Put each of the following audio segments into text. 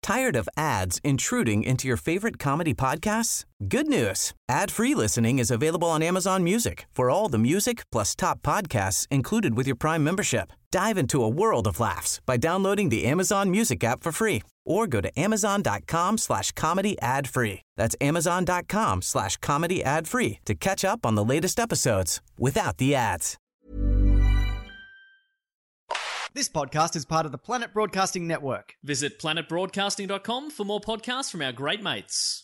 Tired of ads intruding into your favorite comedy podcasts? Good news. Ad-free listening is available on Amazon Music for all the music plus top podcasts included with your Prime membership. Dive into a world of laughs by downloading the Amazon Music app for free or go to amazon.com/comedy ad-free. That's amazon.com/comedy ad-free to catch up on the latest episodes without the ads. This podcast is part of the Planet Broadcasting Network. Visit planetbroadcasting.com for more podcasts from our great mates.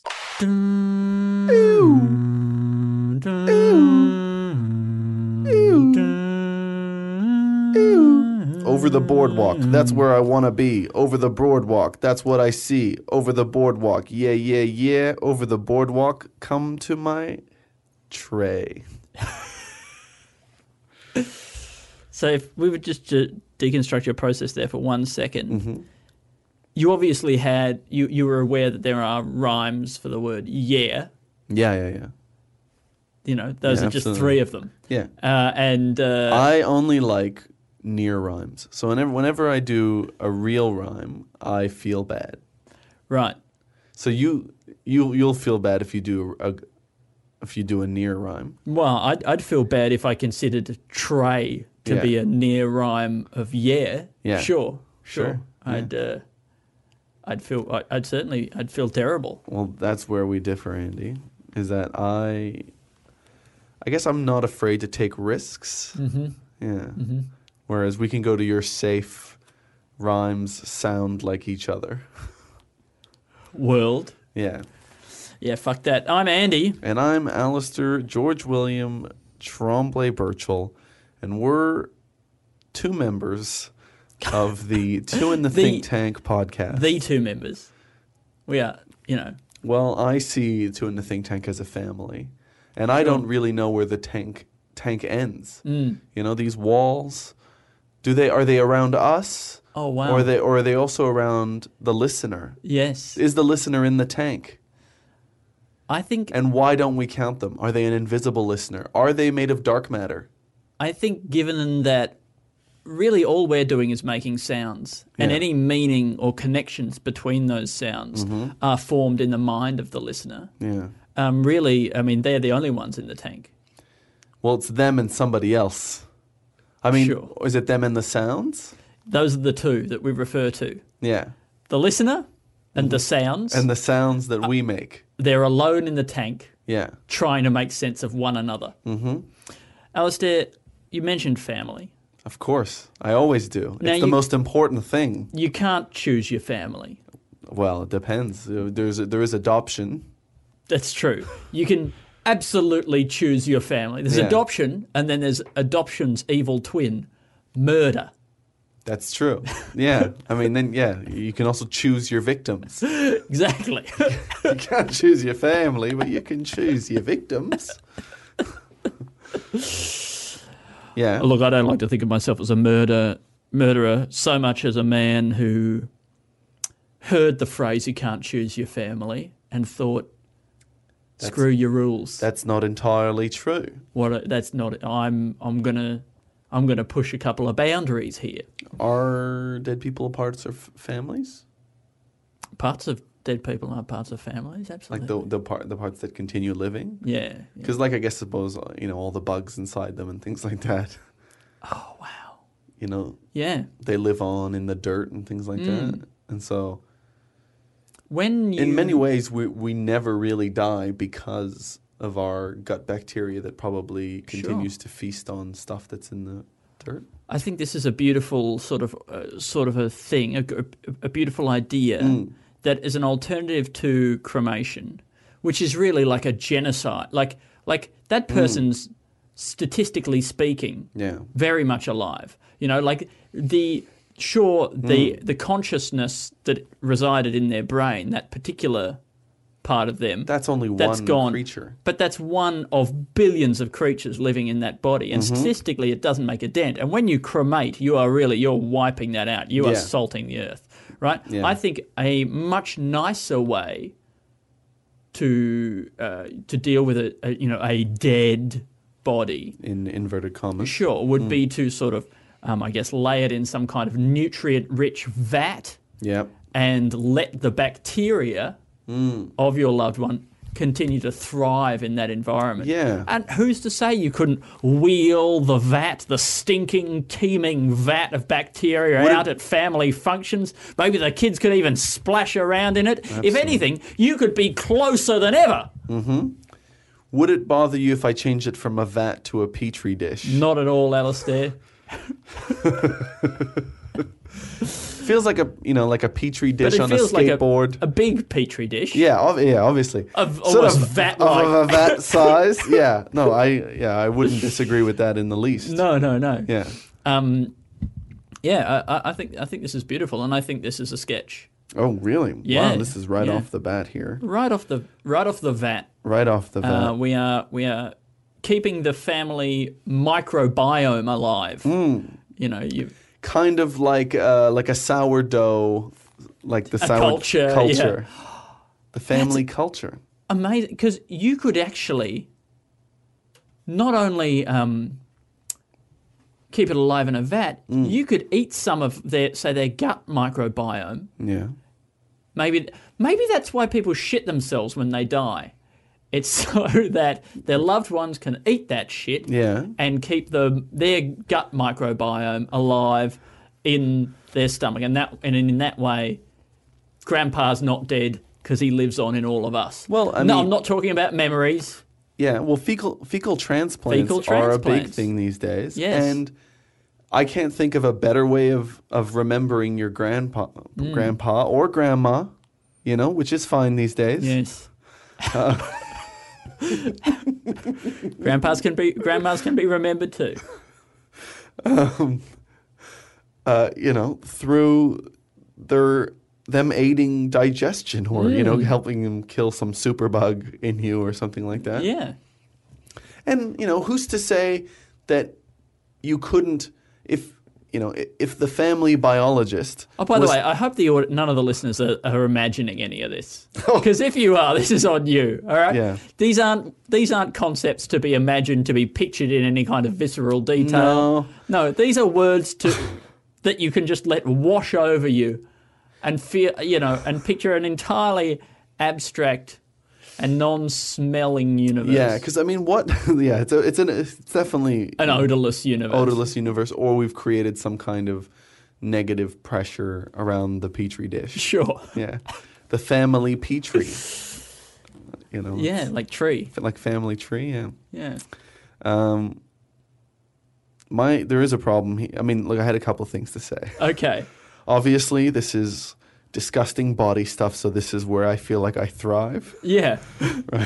Over the boardwalk, that's where I want to be. Over the boardwalk, that's what I see. Over the boardwalk, yeah, yeah, yeah. Over the boardwalk, come to my tray. So if we would just deconstruct your process there for 1 second, you obviously had, you were aware that there are rhymes for the word yeah. Yeah. You know, those are just absolutely. 3 of them. Yeah. I I only like near rhymes. So whenever I do a real rhyme, I feel bad. Right. So you'll feel bad if you do a near rhyme. Well, I'd feel bad if I considered tray to be a near rhyme of yeah. Yeah. Sure. Yeah. I'd feel terrible. Well, that's where we differ, Andy. Is that I guess I'm not afraid to take risks. Mm-hmm. Yeah. Mm-hmm. Whereas we can go to your safe rhymes sound like each other. World. Yeah. Yeah, fuck that. I'm Andy. And I'm Alistair George William Tremblay Birchall. And we're 2 members of the Two in the Think Tank podcast. The 2 members. We are, you know. Well, I see Two in the Think Tank as a family. And I don't really know where the tank ends. You know, these walls, are they around us? Oh, wow. Or are they also around the listener? Yes. Is the listener in the tank? I think And why don't we count them? Are they an invisible listener? Are they made of dark matter? I think given that really all we're doing is making sounds, and Yeah. any meaning or connections between those sounds are formed in the mind of the listener. Yeah. Really, I mean, they're the only ones in the tank. Well, it's them and somebody else. I mean, Sure. is it them and the sounds? Those are the 2 that we refer to. Yeah. The listener and the sounds. And the sounds that we make. They're alone in the tank Yeah. trying to make sense of one another. Mm-hmm. Alistair, you mentioned family. Of course. I always do. Now It's the most important thing. You can't choose your family. Well, it depends. There is adoption. That's true. You can absolutely choose your family. There's Yeah. adoption, and then there's adoption's evil twin, murder. That's true. Yeah. I mean, then, yeah, you can also choose your victims. Exactly. You can't choose your family, but you can choose your victims. Yeah. Look, I don't like to think of myself as a murderer so much as a man who heard the phrase "you can't choose your family" and thought, "Screw your rules." That's not entirely true. That's not. I'm gonna push a couple of boundaries here. Are dead people parts of families? Parts of dead people are parts of families, absolutely. Like the parts that continue living? Yeah. Because, like, I suppose, all the bugs inside them and things like that. Oh, wow. Yeah. They live on in the dirt and things like that. And so, in many ways, we never really die because of our gut bacteria that probably continues to feast on stuff that's in the dirt. I think this is a beautiful sort of a thing, a beautiful idea that is an alternative to cremation, which is really like a genocide. Like that person's, statistically speaking, very much alive. Like the consciousness that resided in their brain, that particular part of them. That's only one gone. creature. But that's one of billions of creatures living in that body. And statistically, it doesn't make a dent. And when you cremate, you're wiping that out. You are salting the earth, right? Yeah. I think a much nicer way to deal with a dead body, in inverted commas, sure, would be to sort of, I guess, lay it in some kind of nutrient-rich vat. Yep. and let the bacteria of your loved one continue to thrive in that environment. Yeah. And who's to say you couldn't wheel the stinking, teeming vat of bacteria out at family functions? Maybe the kids could even splash around in it. Absolutely. If anything, you could be closer than ever. Mm-hmm. Would it bother you if I changed it from a vat to a petri dish? Not at all, Alistair. Feels like a petri dish on a skateboard. Like a big petri dish. Yeah, obviously. Of almost vat-like. Of a vat size. Yeah. No, I wouldn't disagree with that in the least. No. Yeah. I think this is beautiful, and I think this is a sketch. Oh, really? Yeah. Wow, this is right off the bat here. Right off the vat. Right off the vat. We are keeping the family microbiome alive. You know, kind of like a sourdough, like the culture. Yeah. The family culture. Amazing, because you could actually not only keep it alive in a vat, you could eat some of their gut microbiome. Yeah. Maybe that's why people shit themselves when they die. It's so that their loved ones can eat that shit and keep their gut microbiome alive in their stomach. And in that way, Grandpa's not dead because he lives on in all of us. Well, I'm not talking about memories. Yeah, well, fecal transplants are a big thing these days. Yes. And I can't think of a better way of remembering your grandpa or grandma, which is fine these days. Yes. Grandmas can be remembered too. Through them aiding digestion or helping them kill some superbug in you or something like that. Yeah. And who's to say that you couldn't if the family biologist. Oh, by the way, I hope none of the listeners are imagining any of this, because if you are, this is on you. All right. Yeah. These aren't concepts to be imagined, to be pictured in any kind of visceral detail. No, these are words that you can just let wash over you, and feel, and picture an entirely abstract and non-smelling universe. Yeah, because what? Yeah, it's definitely an odorless universe. Odorless universe, or we've created some kind of negative pressure around the petri dish. Sure. Yeah, the family petri. Yeah, like tree. Like family tree. Yeah. Yeah. There is a problem here. Look, I had a couple of things to say. Okay. Obviously, this is disgusting body stuff, so this is where I feel like I thrive. Yeah. Right.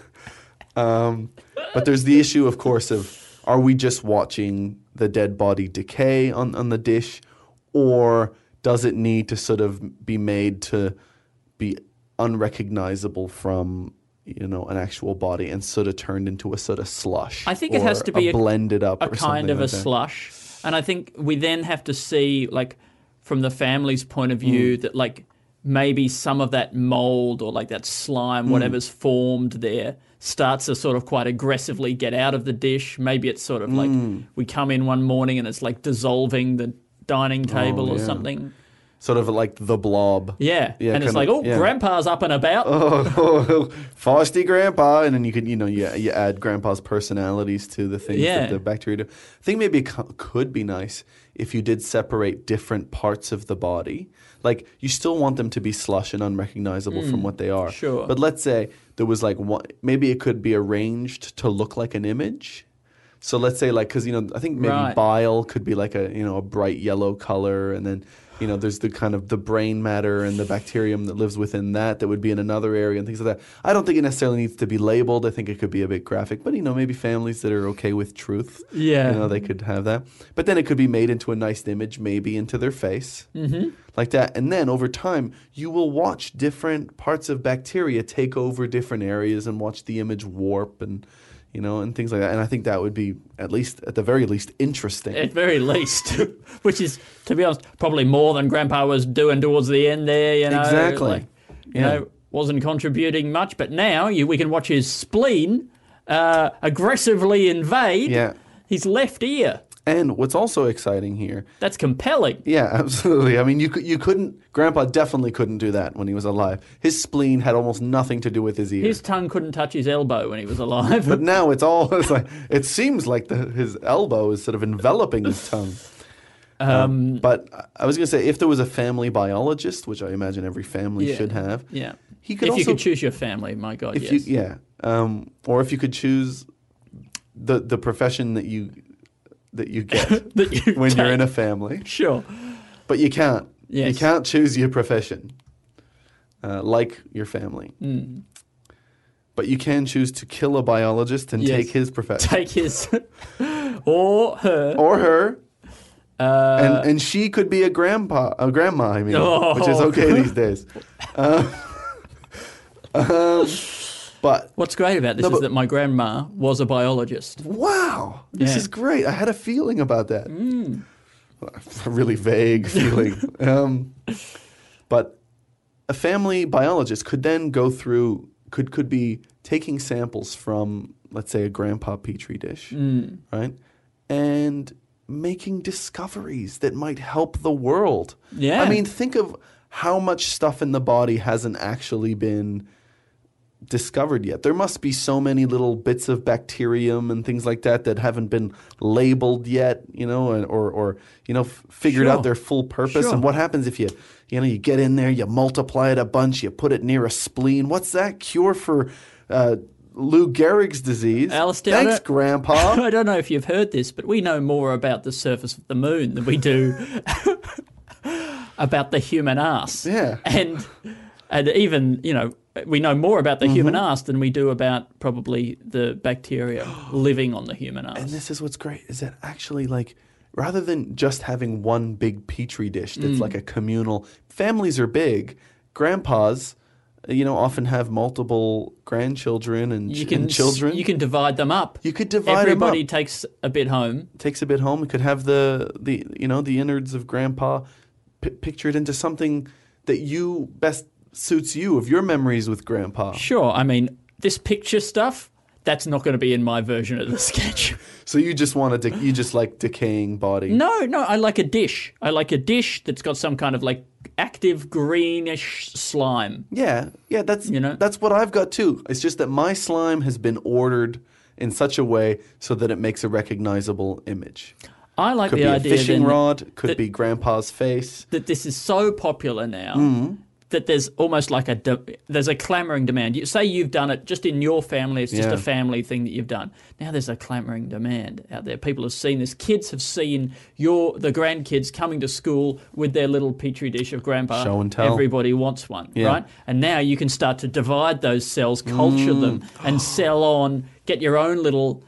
But there's the issue, of course, of are we just watching the dead body decay on the dish, or does it need to sort of be made to be unrecognizable from an actual body and sort of turned into a sort of slush? I think it has to be blended up, a kind of a slush, and I think we then have to see from the family's point of view that maybe some of that mold or that slime, whatever's formed there, starts to sort of quite aggressively get out of the dish. Maybe it's sort of we come in one morning and it's dissolving the dining table or something. Sort of like the blob. Yeah. And it's Grandpa's up and about. Oh, feisty Grandpa. And then you could, you add Grandpa's personalities to the things that the bacteria do. I think maybe it could be nice if you did separate different parts of the body. You still want them to be slush and unrecognizable from what they are. Sure. But let's say there was one, maybe it could be arranged to look like an image. So let's say because, I think maybe bile could be a bright yellow color, and then there's the kind of the brain matter and the bacterium that lives within that would be in another area and things like that. I don't think it necessarily needs to be labeled. I think it could be a bit graphic. But, maybe families that are okay with truth, they could have that. But then it could be made into a nice image, maybe into their face, like that. And then over time, you will watch different parts of bacteria take over different areas and watch the image warp and things like that. And I think that would be, at the very least, interesting. At very least. Which is, to be honest, probably more than Grandpa was doing towards the end there, Exactly. Wasn't contributing much. But now we can watch his spleen aggressively invade his left ear. And what's also exciting here... That's compelling. Yeah, absolutely. I mean, you couldn't... Grandpa definitely couldn't do that when he was alive. His spleen had almost nothing to do with his ear. His tongue couldn't touch his elbow when he was alive. But now it's like... It seems like his elbow is sort of enveloping his tongue. But I was going to say, if there was a family biologist, which I imagine every family should have... Yeah. He could you could choose your family, my God, yes. Or if you could choose the profession that you get when you're in a family. Sure. But you can't. Yes. You can't choose your profession like your family. Mm. But you can choose to kill a biologist and take his profession. Take his... or her. Or her. And she could be a grandma, I mean, which is okay these days. But what's great about this is that my grandma was a biologist. Wow, this is great. I had a feeling about that. A really vague feeling. But a family biologist could then go through, could be taking samples from, let's say, a grandpa petri dish, right, and making discoveries that might help the world. Yeah, I mean, think of how much stuff in the body hasn't actually been discovered yet. There must be so many little bits of bacterium and things like that haven't been labeled yet, or figured out their full purpose. Sure. And what happens if you get in there, you multiply it a bunch, you put it near a spleen? What's that? Cure for Lou Gehrig's disease. Alistair, thanks, Grandpa. I don't know if you've heard this, but we know more about the surface of the moon than we do about the human ass. Yeah. And even, we know more about the human ass than we do about probably the bacteria living on the human ass. And this is what's great, is that actually, like, rather than just having one big petri dish that's like a communal, families are big. Grandpas, often have multiple grandchildren and children. You can divide them up. You could divide Everybody them up. takes a bit home. Takes a bit home. You could have the innards of Grandpa pictured into something that best suits you, of your memories with Grandpa. Sure. I mean, this picture stuff, that's not going to be in my version of the sketch. So you just you just like decaying body? No, I like a dish. I like a dish that's got some kind of like active greenish slime. Yeah, that's what I've got too. It's just that my slime has been ordered in such a way so that it makes a recognizable image. I like the idea. Could be a fishing rod. Could be Grandpa's face. That this is so popular now that there's almost like there's a clamouring demand. You say you've done it just in your family. It's just a family thing that you've done. Now there's a clamouring demand out there. People have seen this. Kids have seen the grandkids coming to school with their little petri dish of Grandpa. Show and tell. Everybody wants one, right? And now you can start to divide those cells, culture them, and sell on. Get your own little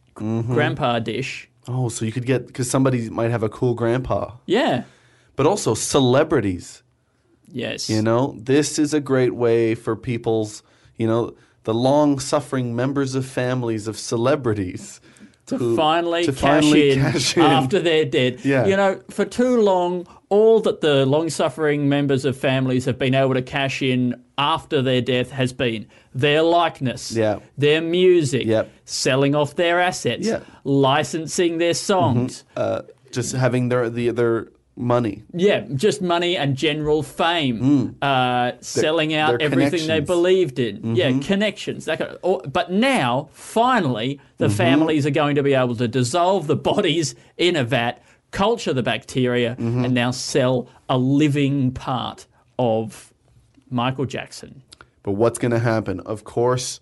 Grandpa dish. Oh, so you could because somebody might have a cool Grandpa. Yeah. But also celebrities. Yes. This is a great way for people's, the long-suffering members of families of celebrities to finally cash in after they're dead. Yeah. For too long, all that the long-suffering members of families have been able to cash in after their death has been their likeness, their music, selling off their assets, licensing their songs. Just having their money. Yeah, just money and general fame. Selling out everything they believed in. Yeah, connections. But now, finally, the families are going to be able to dissolve the bodies in a vat, culture the bacteria, and now sell a living part of Michael Jackson. But what's going to happen? Of course,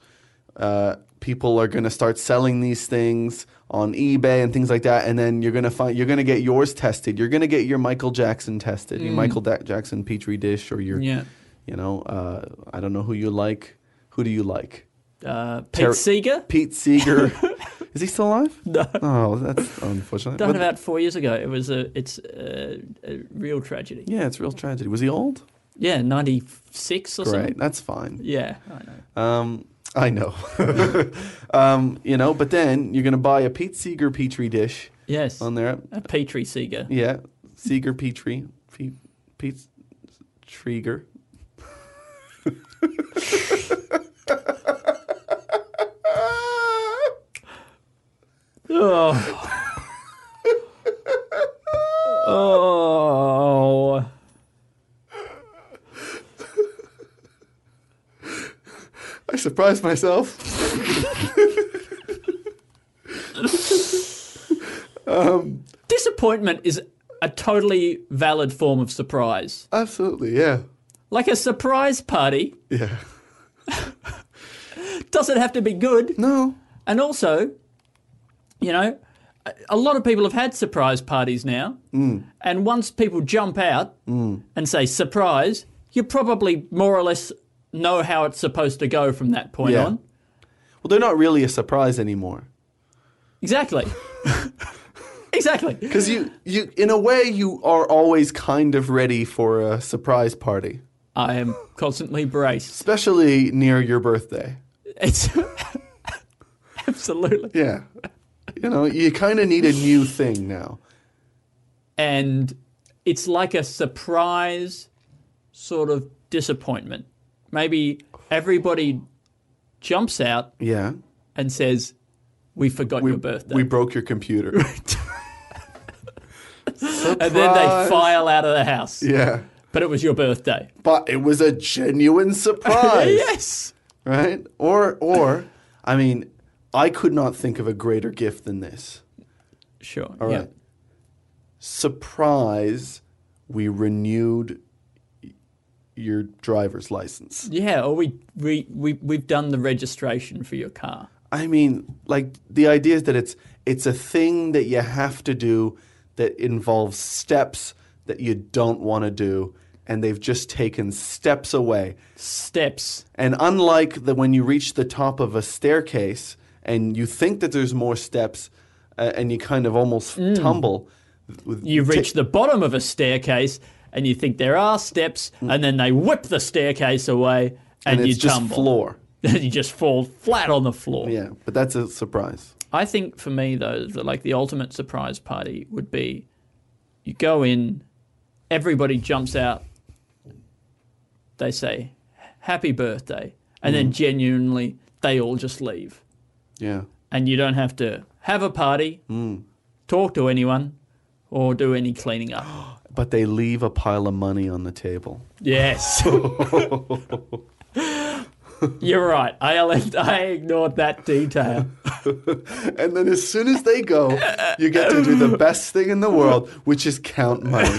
people are going to start selling these things on eBay and things like that, and then you're going to get yours tested. You're going to get your Michael Jackson tested, your Michael Jackson petri dish, or your, I don't know who you like. Who do you like? Pete Seeger. Pete Seeger. Is he still alive? No. Oh, that's unfortunate. Died about 4 years ago. It's a real tragedy. Yeah, it's a real tragedy. Was he old? Yeah, 96 or something. Great, that's fine. Yeah, I know. But then you're going to buy a Pete Seeger petri dish. Yes. On there. A Petri Seeger. Yeah. Seeger petri. Pete Trieger. I surprised myself. Disappointment is a totally valid form of surprise. Absolutely, yeah. Like a surprise party Yeah. doesn't have to be good. No. And also, you know, a lot of people have had surprise parties now. And once people jump out and say surprise, you probably more or less know how it's supposed to go from that point on. Well, they're not really a surprise anymore. Exactly. Exactly. Because you, in a way, you are always kind of ready for a surprise party. I am constantly braced. Especially near your birthday. It's absolutely. Yeah. You know, you kind of need a new thing now. And it's like a surprise sort of disappointment. Maybe everybody jumps out and says, we forgot your birthday. We broke your computer. And then they file out of the house. Yeah. But it was your birthday. But it was a genuine surprise. Yes. Right? Or, I mean, I could not think of a greater gift than this. Sure. All right. Surprise, we renewed your driver's license. Yeah, or we've done the registration for your car. I mean, like, the idea is that it's a thing that you have to do that involves steps that you don't want to do, and they've just taken steps away. Steps. And unlike when you reach the top of a staircase and you think that there's more steps and you kind of almost tumble. You reach the bottom of a staircase and you think there are steps, and then they whip the staircase away and you it's just tumble. Floor. You just fall flat on the floor. Yeah, but that's a surprise. I think for me, though, like the ultimate surprise party would be you go in, everybody jumps out, they say, happy birthday, and then genuinely they all just leave. Yeah. And you don't have to have a party, talk to anyone, or do any cleaning up. But they leave a pile of money on the table. Yes. You're right. I ignored that detail. And then as soon as they go, you get to do the best thing in the world, which is count money.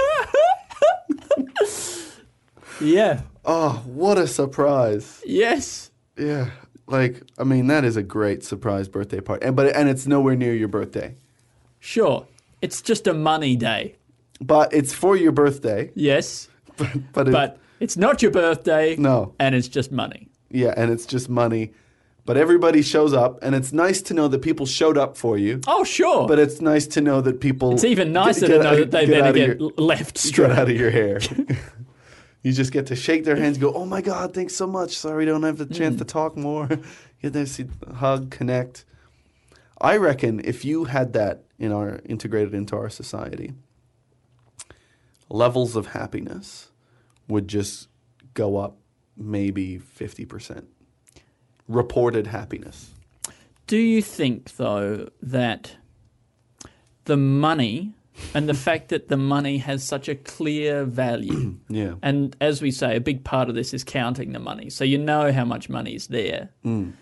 Yeah. Oh, what a surprise. Yes. Yeah. Like, I mean, that is a great surprise birthday party. And it's nowhere near your birthday. Sure. It's just a money day. But it's for your birthday. Yes. But it's not your birthday. No. And it's just money. Yeah, and it's just money. But everybody shows up, and it's nice to know that people showed up for you. Oh, sure. But it's nice to know that people... It's even nicer to know that they then get left straight. Get out of your hair. You just get to shake their hands, go, oh my God, thanks so much. Sorry, don't have the chance to talk more. Get to see, hug, connect. I reckon if you had that integrated into our society, levels of happiness would just go up maybe 50%. Reported happiness. Do you think, though, that the money and the fact that the money has such a clear value, yeah, and as we say, a big part of this is counting the money, so you know how much money is there.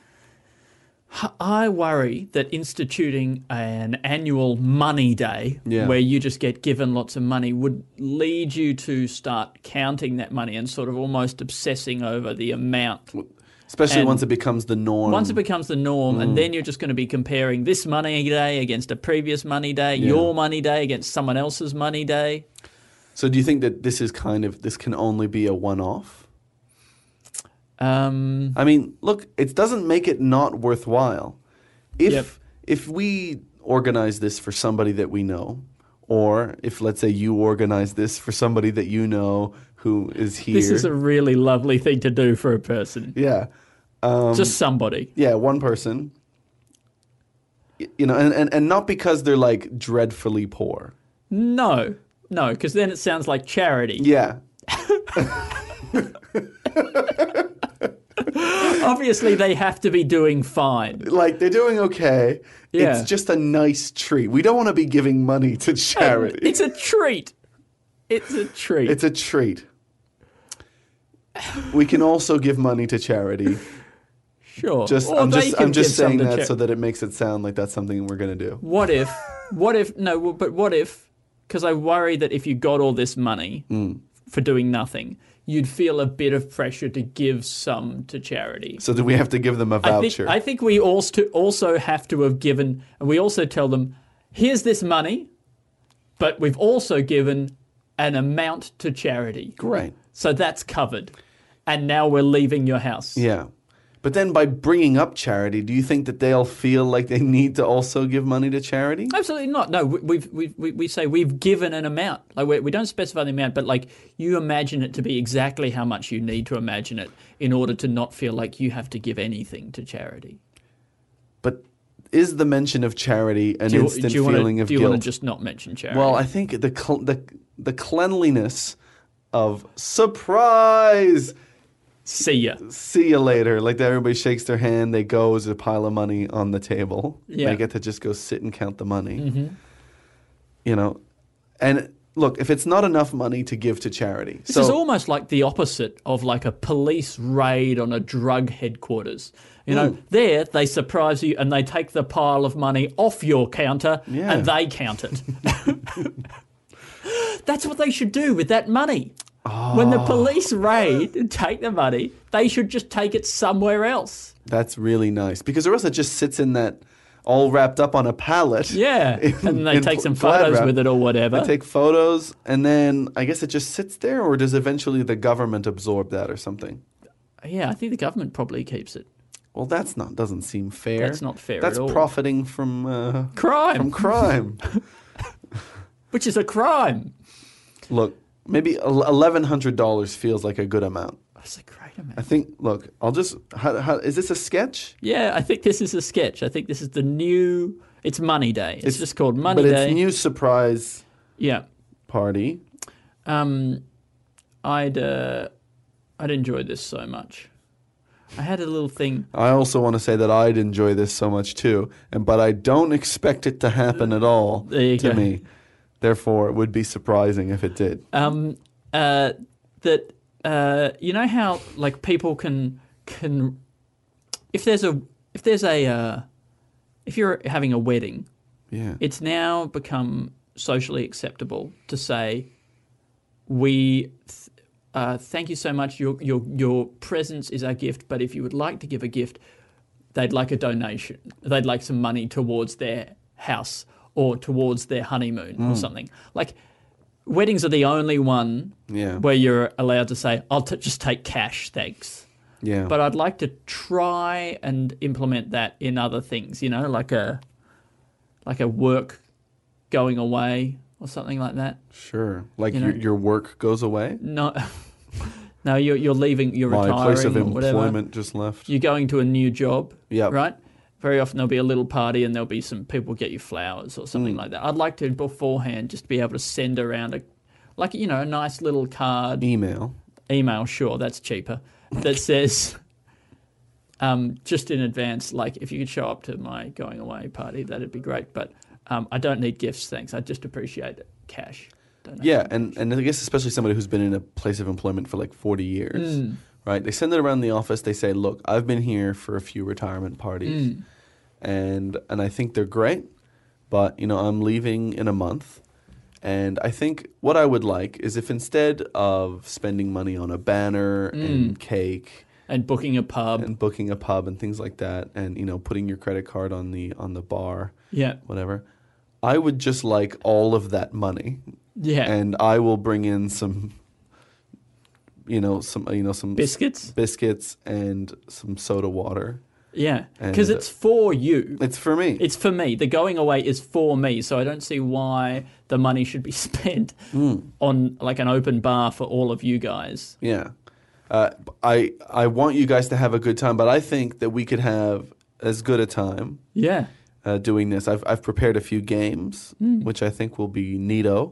I worry that instituting an annual money day where you just get given lots of money would lead you to start counting that money and sort of almost obsessing over the amount. Especially once it becomes the norm. Once it becomes the norm, and then you're just going to be comparing this money day against a previous money day, your money day against someone else's money day. So do you think that this can only be a one-off? I mean, look, it doesn't make it not worthwhile. If we organize this for somebody that we know, or if, let's say, you organize this for somebody that you know who is here. This is a really lovely thing to do for a person. Yeah. Just somebody. Yeah, one person. And not because they're like dreadfully poor. No, because then it sounds like charity. Yeah. Obviously, they have to be doing fine. Like, they're doing okay. Yeah. It's just a nice treat. We don't want to be giving money to charity. It's a treat. It's a treat. It's a treat. We can also give money to charity Sure. I'm just saying that so that it makes it sound like that's something we're going to do. What if, because I worry that if you got all this money for doing nothing, you'd feel a bit of pressure to give some to charity. So do we have to give them a voucher? I think we also have to have given, and we also tell them, here's this money, but we've also given an amount to charity. Great. So that's covered. And now we're leaving your house. Yeah. But then by bringing up charity, do you think that they'll feel like they need to also give money to charity? Absolutely not. No, we say we've given an amount. Like we don't specify the amount, but like you imagine it to be exactly how much you need to imagine it in order to not feel like you have to give anything to charity. But is the mention of charity an instant feeling of guilt? Do you want to just not mention charity? Well, I think the cleanliness of surprise. See ya later. Like everybody shakes their hand, they go, there's a pile of money on the table. Yeah. They get to just go sit and count the money. Mm-hmm. You know, and look, if it's not enough money to give to charity. This is almost like the opposite of like a police raid on a drug headquarters. You know, there they surprise you and they take the pile of money off your counter and they count it. That's what they should do with that money. When the police raid and take the money, they should just take it somewhere else. That's really nice. Because or else it just sits in that all wrapped up on a pallet. Yeah. And they take some photos with it or whatever. They take photos and then I guess it just sits there, or does eventually the government absorb that or something? Yeah, I think the government probably keeps it. Well, doesn't seem fair. That's not fair at all. That's profiting from crime. From crime. Which is a crime. Look, maybe $1,100 feels like a good amount. That's a great amount. I think, look, I'll just, is this a sketch? Yeah, I think this is a sketch. I think this is the new, it's Money Day. It's just called Money Day. But it's new surprise party. I'd enjoy this so much. I had a little thing. I also want to say that I'd enjoy this so much too, but I don't expect it to happen at all to me. Therefore, it would be surprising if it did. You know how like people can if you're having a wedding, it's now become socially acceptable to say thank you so much. Your presence is our gift, but if you would like to give a gift, they'd like a donation. They'd like some money towards their house or towards their honeymoon or something. Like, weddings are the only one where you're allowed to say, I'll just take cash, thanks. Yeah. But I'd like to try and implement that in other things, you know, like a work going away or something like that. Sure. Like your work goes away? No. No, you're leaving, you're retiring. My place of employment just left. You're going to a new job, yep. Right? Very often there'll be a little party and there'll be some people get you flowers or something like that. I'd like to beforehand just be able to send around a nice little card. Email, sure, that's cheaper. That says, just in advance, like if you could show up to my going away party, that'd be great. But I don't need gifts, thanks. I just appreciate cash. Yeah, and I guess especially somebody who's been in a place of employment for like 40 years. Right, they send it around the office. They say, "Look, I've been here for a few retirement parties, and I think they're great, but I'm leaving in a month, and I think what I would like is if instead of spending money on a banner and cake and booking a pub and things like that, and putting your credit card on the bar, whatever, I would just like all of that money, and I will bring in some." Some biscuits and some soda water. Yeah, because it's for you. It's for me. It's for me. The going away is for me, so I don't see why the money should be spent on like an open bar for all of you guys. Yeah, I want you guys to have a good time, but I think that we could have as good a time. Yeah, doing this. I've prepared a few games, which I think will be neato.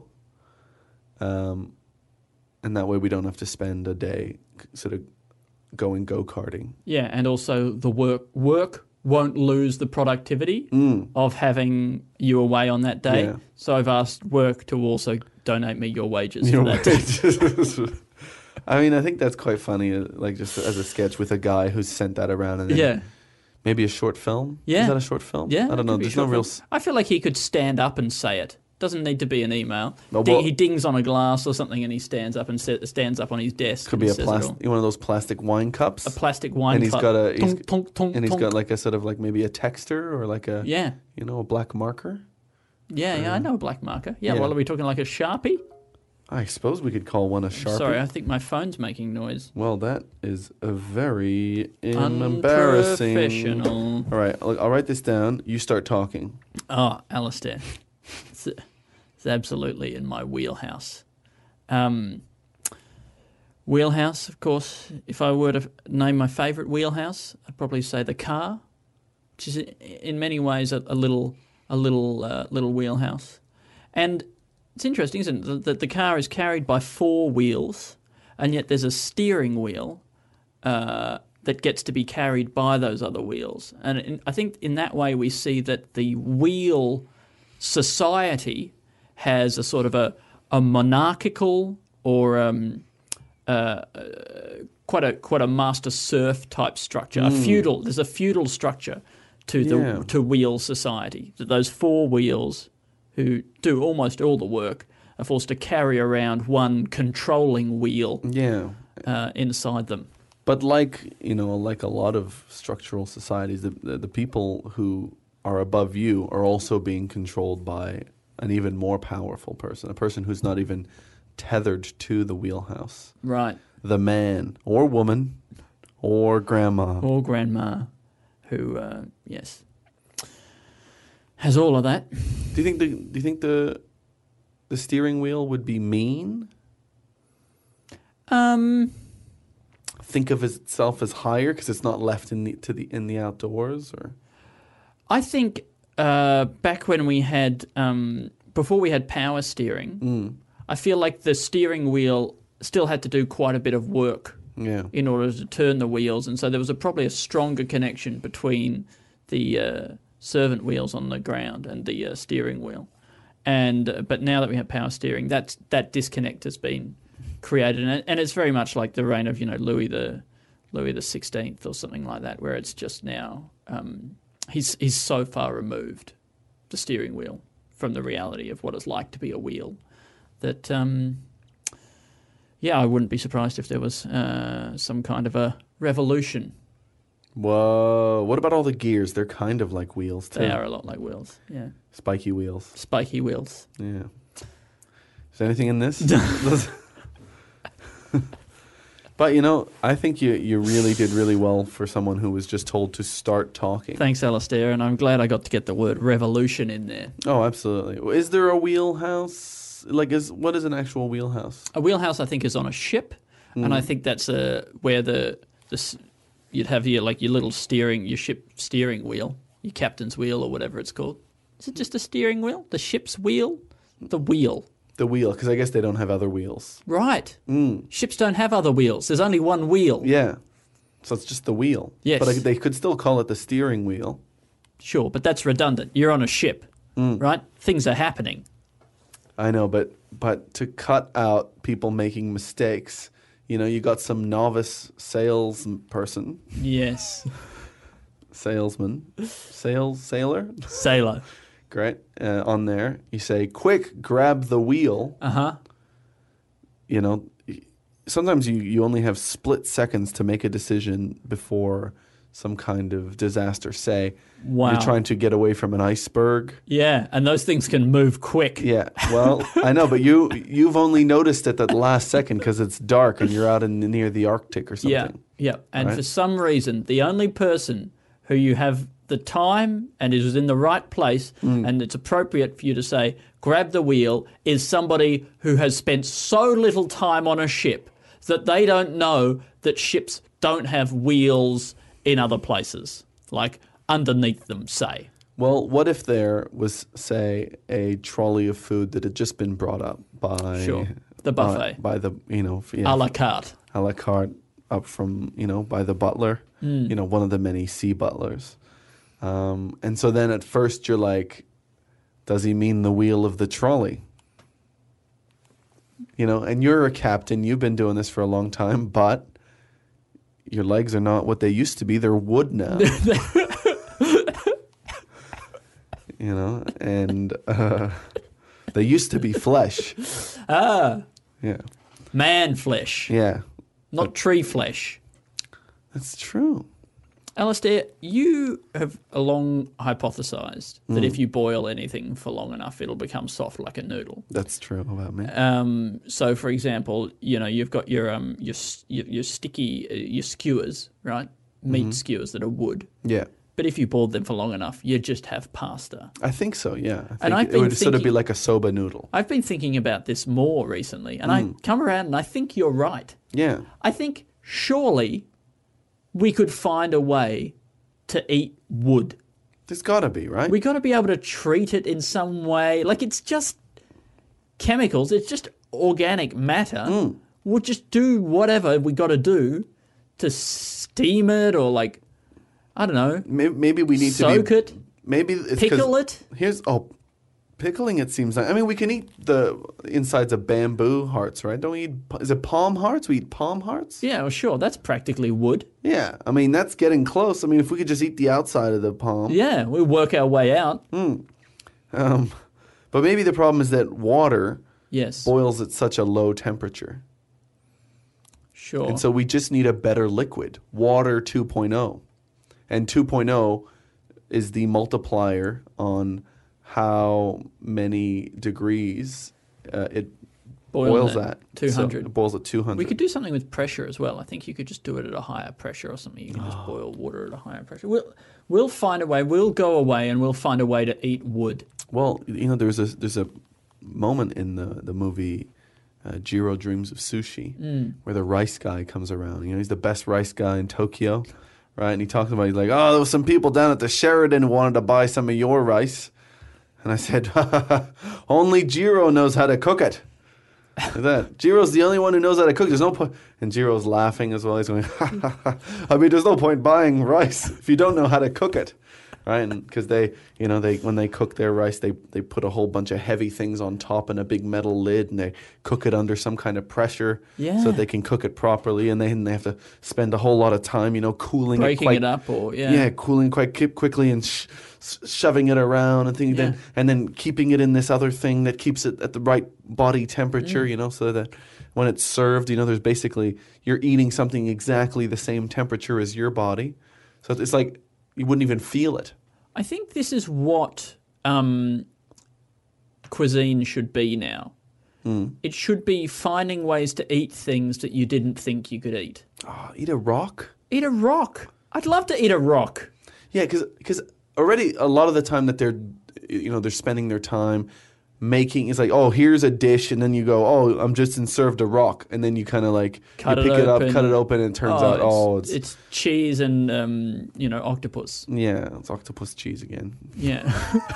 And that way we don't have to spend a day sort of going go-karting. Yeah, and also the work won't lose the productivity of having you away on that day. Yeah. So I've asked work to also donate me your wages for that day. I mean, I think that's quite funny, like just as a sketch with a guy who's sent that around and then Maybe a short film? Yeah. Is that a short film? Yeah. I don't know. There's no real... I feel like he could stand up and say it. Doesn't need to be an email. Well, He dings on a glass or something and he stands up and stands up on his desk. Could be one of those plastic wine cups. A plastic wine and he's cup. Got and he's got like a sort of like maybe a texter or like a... Yeah. You know, a black marker. Yeah, I know a black marker. Yeah, well, are we talking like a Sharpie? I suppose we could call one a Sharpie. Sorry, I think my phone's making noise. Well, that is a very embarrassing... Unprofessional. All right, I'll write this down. You start talking. Oh, Alistair. It's absolutely in my wheelhouse. Wheelhouse, of course. If I were to name my favourite wheelhouse, I'd probably say the car, which is in many ways a little wheelhouse. And it's interesting, isn't it, that the car is carried by 4 wheels, and yet there's a steering wheel that gets to be carried by those other wheels. And I think in that way we see that the wheel society has a sort of a monarchical or quite a master serf type structure. There's a feudal structure to wheel society. That those 4 wheels who do almost all the work are forced to carry around one controlling wheel inside them. But like a lot of structural societies, the people who are above you are also being controlled by an even more powerful person, a person who's not even tethered to the wheelhouse. Right. The man or woman or grandma. Or grandma who, has all of that. Do you think the steering wheel would be mean? Think of itself as higher because it's not left in the outdoors, or? I think back when we had before we had power steering, I feel like the steering wheel still had to do quite a bit of work in order to turn the wheels, and so there was probably a stronger connection between the servant wheels on the ground and the steering wheel. But now that we have power steering, that disconnect has been created, and it's very much like the reign of Louis the XVI or something like that, where it's just now he's so far removed, the steering wheel, from the reality of what it's like to be a wheel that I wouldn't be surprised if there was some kind of a revolution. Whoa! What about all the gears? They're kind of like wheels too. They are a lot like wheels. Yeah. Spiky wheels. Spiky wheels. Yeah. Is there anything in this? But, I think you really did really well for someone who was just told to start talking. Thanks, Alistair, and I'm glad I got to get the word revolution in there. Oh, absolutely. Is there a wheelhouse? What is an actual wheelhouse? A wheelhouse, I think, is on a ship, and I think that's where you'd have your little your ship steering wheel, your captain's wheel or whatever it's called. Is it just a steering wheel? The ship's wheel? The wheel. The wheel, because I guess they don't have other wheels. Right. Ships don't have other wheels. There's only one wheel. Yeah. So it's just the wheel. Yes. But they could still call it the steering wheel. Sure, but that's redundant. You're on a ship, right? Things are happening. I know, but to cut out people making mistakes, you got some novice salesperson. Yes. Salesman. Sailor? Sailor. Great. On there, you say, quick, grab the wheel. Uh-huh. Sometimes you only have split seconds to make a decision before some kind of disaster. Say, you're trying to get away from an iceberg. Yeah, and those things can move quick. Yeah, well, I know, but you've only noticed it at the last second because it's dark and you're out near the Arctic or something. Yeah, and for some reason, the only person who you have the time and is in the right place and it's appropriate for you to say, grab the wheel, is somebody who has spent so little time on a ship that they don't know that ships don't have wheels in other places, like underneath them, say. Well, what if there was, say, a trolley of food that had just been brought up by... Sure, the buffet. By the, a la carte. A la carte up from, by the butler, one of the many sea butlers. And so then at first you're like, does he mean the wheel of the trolley? And you're a captain, you've been doing this for a long time, but your legs are not what they used to be. They're wood now. You know, and they used to be flesh. Ah. Yeah. Man flesh. Yeah. Not tree flesh. That's true. Alistair, you have long hypothesized that if you boil anything for long enough, it'll become soft like a noodle. That's true about me. So, for example, you know, you've got your sticky your skewers, right? Meat skewers that are wood. Yeah. But if you boiled them for long enough, you just have pasta. I think so, yeah. And it would sort of be like a soba noodle. I've been thinking about this more recently, and I come around and I think you're right. Yeah. I think surely we could find a way to eat wood. There's got to be, right? We got to be able to treat it in some way. Like, it's just chemicals. It's just organic matter. We'll just do whatever we got to do to steam it or, like, I don't know. Maybe we need soak to it. Maybe it's pickle it. Pickling it seems like. I mean, we can eat the insides of bamboo hearts, right? Don't we eat? Is it palm hearts? We eat palm hearts. Yeah, well, sure. That's practically wood. Yeah, I mean that's getting close. I mean, if we could just eat the outside of the palm. Yeah, we work our way out. But maybe the problem is that water Yes. boils at such a low temperature. Sure. And so we just need a better liquid, water 2.0. And 2.0 is the multiplier on how many degrees it boils at. 200. So it boils at 200. We could do something with pressure as well. I think you could just do it at a higher pressure or something. You can just boil water at a higher pressure. We'll find a way. We'll go away and we'll find a way to eat wood. Well, you know, there's a moment in the movie Jiro Dreams of Sushi where the rice guy comes around. You know, he's the best rice guy in Tokyo, right? And he talks about, he's like, oh, there was some people down at the Sheraton who wanted to buy some of your rice. And I said, only Jiro knows how to cook it. Like that. Jiro's the only one who knows how to cook. There's no point. And Jiro's laughing as well. He's going, I mean, there's no point buying rice if you don't know how to cook it. Right? And because when they cook their rice, they put a whole bunch of heavy things on top and a big metal lid, and they cook it under some kind of pressure so they can cook it properly. And they have to spend a whole lot of time, cooling breaking it it up, or cooling quite quickly and shoving it around and things, and then keeping it in this other thing that keeps it at the right body temperature, so that when it's served, there's basically you're eating something exactly the same temperature as your body, so it's like you wouldn't even feel it. I think this is what cuisine should be now. It should be finding ways to eat things that you didn't think you could eat. Oh, eat a rock? Eat a rock. I'd love to eat a rock. Yeah, because already a lot of the time that they're spending their time making, it's like, oh, here's a dish, and then you go, oh, I'm just served a rock, and then you kind of like pick it up, cut it open, and it turns out, it's cheese and octopus. Yeah, it's octopus cheese again. Yeah.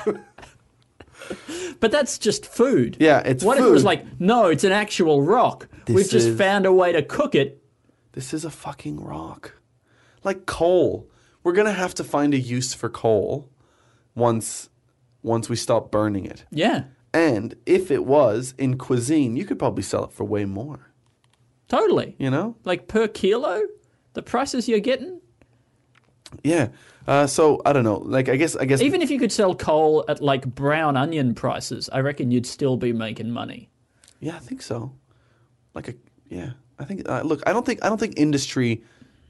But that's just food. Yeah, it's what food. If it was like, no, it's an actual rock. We've just found a way to cook it. This is a fucking rock. Like coal. We're going to have to find a use for coal once we stop burning it. Yeah. And if it was in cuisine, you could probably sell it for way more. Totally. Like per kilo, the prices you're getting? Yeah. So I don't know. Like I guess even if you could sell coal at like brown onion prices, I reckon you'd still be making money. Yeah, I think so. I think look, I don't think industry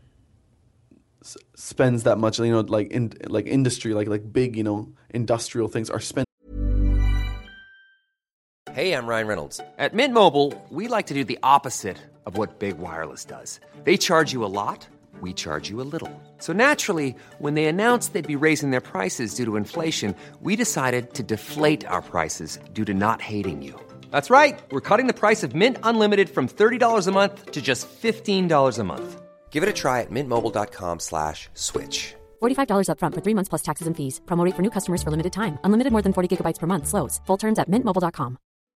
spends that much, industry, like big, industrial things are spent. Hey, I'm Ryan Reynolds. At Mint Mobile, we like to do the opposite of what Big Wireless does. They charge you a lot, we charge you a little. So naturally, when they announced they'd be raising their prices due to inflation, we decided to deflate our prices due to not hating you. That's right. We're cutting the price of Mint Unlimited from $30 a month to just $15 a month. Give it a try at mintmobile.com/switch. $45 up front for 3 months plus taxes and fees. Promo rate for new customers for limited time. Unlimited more than 40 gigabytes per month. Slows full terms at mintmobile.com.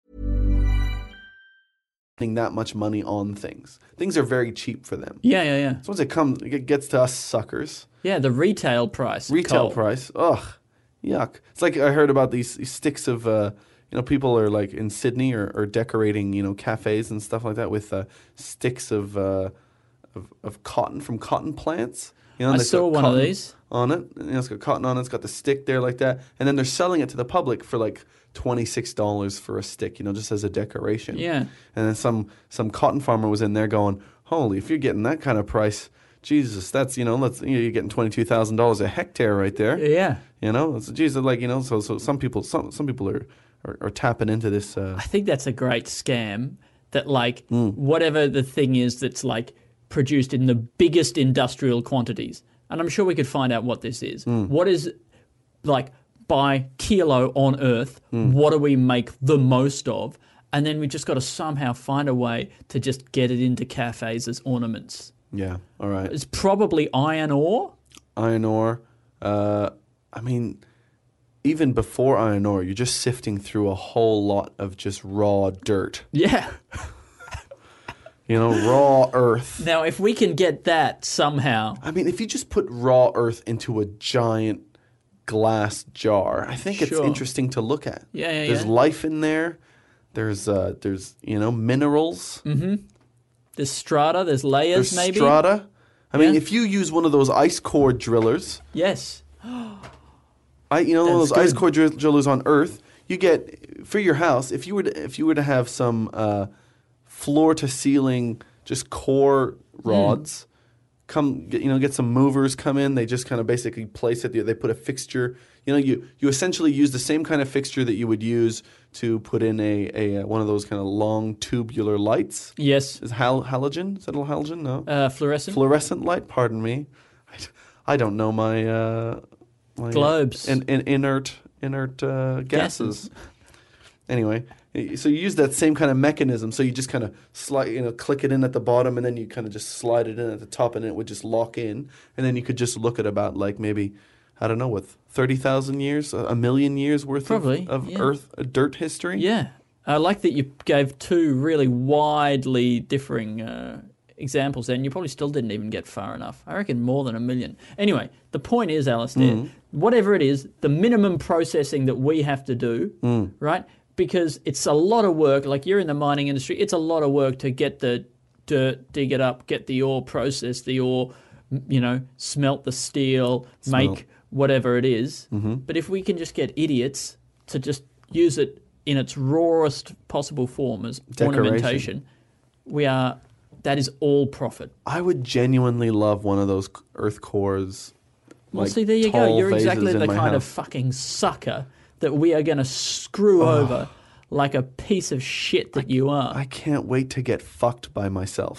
That much money on things. Things are very cheap for them. Yeah. So once it gets to us suckers. Yeah, the retail price. Price. Ugh, yuck. It's like I heard about these sticks of, people are like in Sydney or decorating, cafes and stuff like that with sticks of of cotton from cotton plants. You know, I saw one of these on it. You know, it's got cotton on it. It's got the stick there like that, and then they're selling it to the public for like $26 for a stick. You know, just as a decoration. Yeah. And then some cotton farmer was in there going, "Holy, if you're getting that kind of price, Jesus, that's you're getting $22,000 a hectare right there." Yeah. You know, it's, Jesus, like so some people are tapping into this. I think that's a great scam. That like whatever the thing is that's like produced in the biggest industrial quantities, and I'm sure we could find out what this is. What is like by kilo on Earth? What do we make the most of? And then we just got to somehow find a way to just get it into cafes as ornaments. Yeah, all right. It's probably iron ore. Iron ore. I mean, even before iron ore, you're just sifting through a whole lot of just raw dirt. Yeah. You know, raw earth. Now, if we can get that somehow. I mean, if you just put raw earth into a giant glass jar, I think it's interesting to look at. Yeah. There's life in there. There's minerals. Mm-hmm. There's strata. There's layers, there's maybe. Strata. I mean, if you use one of those ice core drillers. Yes. One of those ice core drillers on Earth, you get for your house. If you were to have some floor to ceiling just core rods, get some movers come in. They just kind of basically place it. They put a fixture. You essentially use the same kind of fixture that you would use to put in a one of those kind of long tubular lights. Yes. Is halogen? Is that a halogen? No. Fluorescent. Fluorescent light. Pardon me. I don't know my globes and inert gases. Anyway, so you use that same kind of mechanism. So you just kind of click it in at the bottom, and then you kind of just slide it in at the top, and it would just lock in. And then you could just look at about like maybe, I don't know, with 30,000 years, a million years worth of Earth dirt history. Yeah, I like that you gave two really widely differing examples there, and you probably still didn't even get far enough. I reckon more than a million. Anyway, the point is, Alistair, whatever it is, the minimum processing that we have to do, right? Because it's a lot of work. Like you're in the mining industry, it's a lot of work to get the dirt, dig it up, get the ore, process the ore, smelt the steel, make whatever it is. But if we can just get idiots to just use it in its rawest possible form as ornamentation, that is all profit. I would genuinely love one of those earth cores. Well, see, there you go. You're exactly the kind of fucking sucker that we are going to screw over like a piece of shit that you are. I can't wait to get fucked by myself.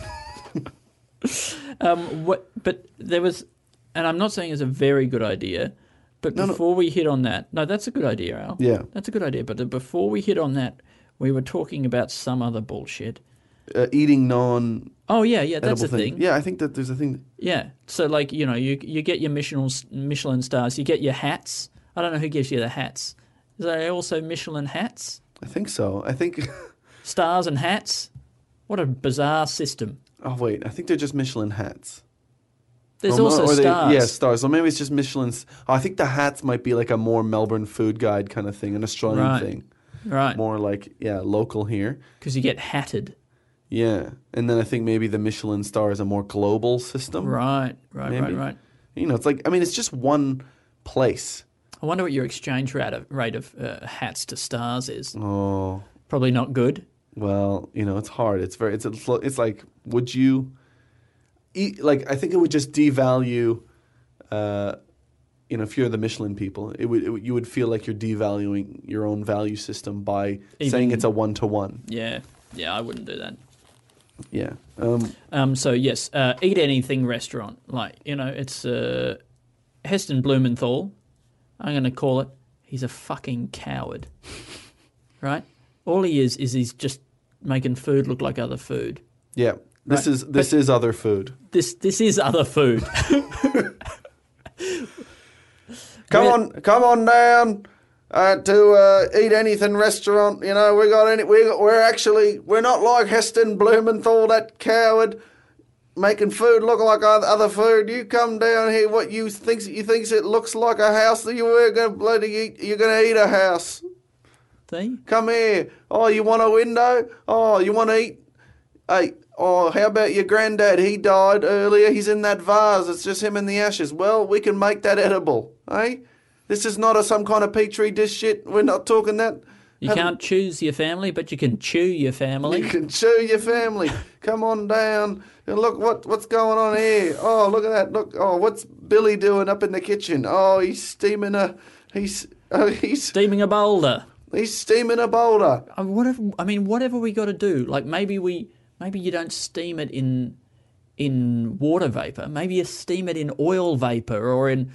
But there was, and I'm not saying it's a very good idea, but before we hit on that, no, that's a good idea, Al. Yeah. That's a good idea. But before we hit on that, we were talking about some other bullshit. Eating non... Oh, yeah, that's a thing. Yeah, I think that there's a thing. Yeah, so like, you get your Michelin stars, you get your hats. I don't know who gives you the hats. Is there also Michelin hats? I think so. I think... Stars and hats? What a bizarre system. Oh, wait, I think they're just Michelin hats. There's also stars. Stars. So maybe it's just Michelin's... I think the hats might be like a more Melbourne food guide kind of thing, an Australian thing. Right. More like, local here. Because you get hatted. Yeah. And then I think maybe the Michelin star is a more global system. Right. It's like, I mean, it's just one place. I wonder what your exchange rate of hats to stars is. Oh. Probably not good. Well, it's hard. It's like, would you... I think it would just devalue... if you're the Michelin people, you would feel like you're devaluing your own value system by saying it's a 1-to-1. Yeah, I wouldn't do that. Yeah. So yes, Eat Anything restaurant. It's Heston Blumenthal. I'm going to call it. He's a fucking coward, right? All he is he's just making food look like other food. Yeah. This is other food. This is other food. Come on down to Eat Anything restaurant. We're not like Heston Blumenthal, that coward, making food look like other food. You come down here, what you thinks it looks like a house, you're gonna eat a house. See? Come here. Oh, you want a window? Oh, you want to eat? Hey, Oh, how about your granddad? He died earlier. He's in that vase. It's just him and the ashes. Well, we can make that edible, eh? This is not some kind of petri dish shit. We're not talking that. You can't choose your family, but you can chew your family. You can chew your family. Come on down and look what's going on here. Oh, look at that. Look. Oh, what's Billy doing up in the kitchen? Oh, he's steaming a steaming a boulder. He's steaming a boulder. Whatever we got to do. Like maybe you don't steam it in water vapor. Maybe you steam it in oil vapor or in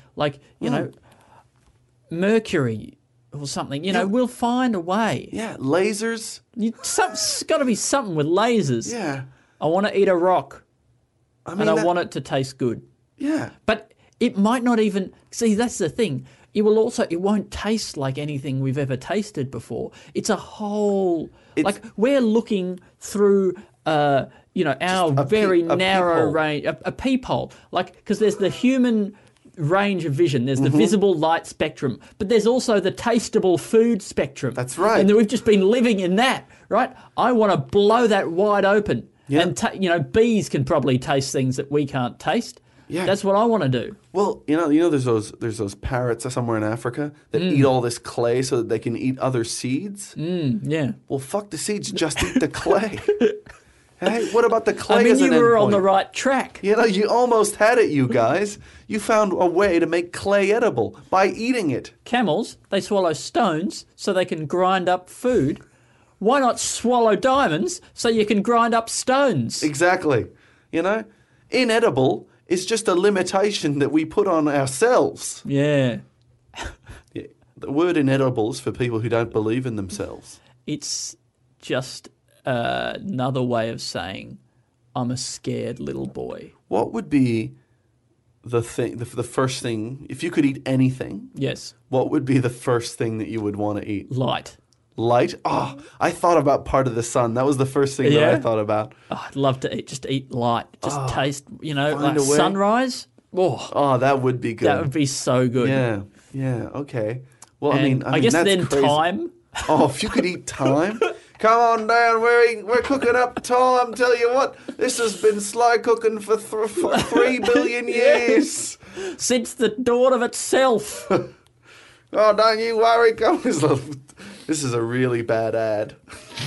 mercury or something. We'll find a way. Yeah, lasers. It's got to be something with lasers. Yeah. I want to eat a rock, and I want it to taste good. Yeah. But it might not even... See, that's the thing. It won't taste like anything we've ever tasted before. It's a whole... we're looking through... our very narrow range, a peephole. Because there's the human range of vision, there's the visible light spectrum, but there's also the tasteable food spectrum. That's right. And we've just been living in that, right? I want to blow that wide open. Yeah. And, bees can probably taste things that we can't taste. Yeah. That's what I want to do. Well, there's those parrots somewhere in Africa that eat all this clay so that they can eat other seeds. Yeah. Well, fuck the seeds, just eat the clay. Hey, what about the clay as an you were endpoint? on the right track. You almost had it, you guys. You found a way to make clay edible by eating it. Camels, they swallow stones so they can grind up food. Why not swallow diamonds so you can grind up stones? Exactly. Inedible is just a limitation that we put on ourselves. Yeah. Yeah. The word inedible is for people who don't believe in themselves. It's just... another way of saying I'm a scared little boy. What would be the first thing, if you could eat anything? Yes. What would be the first thing that you would want to eat? Light. Light? Oh, I thought about part of the sun. That was the first thing that I thought about. Oh, I'd love to eat light. Just taste, like sunrise. Oh, that would be good. That would be so good. Yeah, okay. Well, and I guess that's then crazy. Time. Oh, if you could eat time... Come on down, we're cooking up time. Tell you what, this has been slow cooking for 3 billion years. Since the dawn of itself. Oh, don't you worry. This is a really bad ad.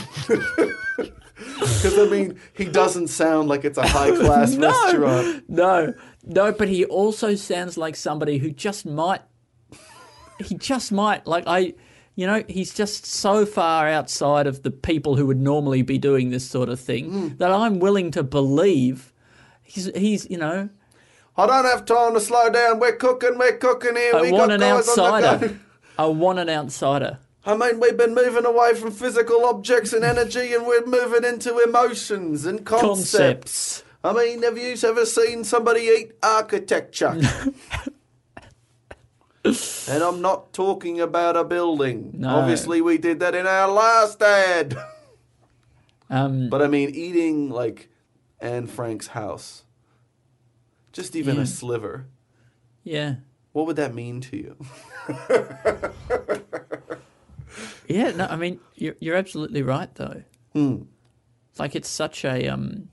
Because, he doesn't sound like it's a high-class restaurant. No, but he also sounds like somebody who just might. He's just so far outside of the people who would normally be doing this sort of thing that I'm willing to believe he's. I don't have time to slow down. We're cooking here. I want an outsider. I want an outsider. We've been moving away from physical objects and energy, and we're moving into emotions and concepts. Have you ever seen somebody eat architecture? And I'm not talking about a building. No. Obviously, we did that in our last ad. But eating like Anne Frank's house, just even a sliver. Yeah. What would that mean to you? Yeah. No. You're absolutely right, though. It's such a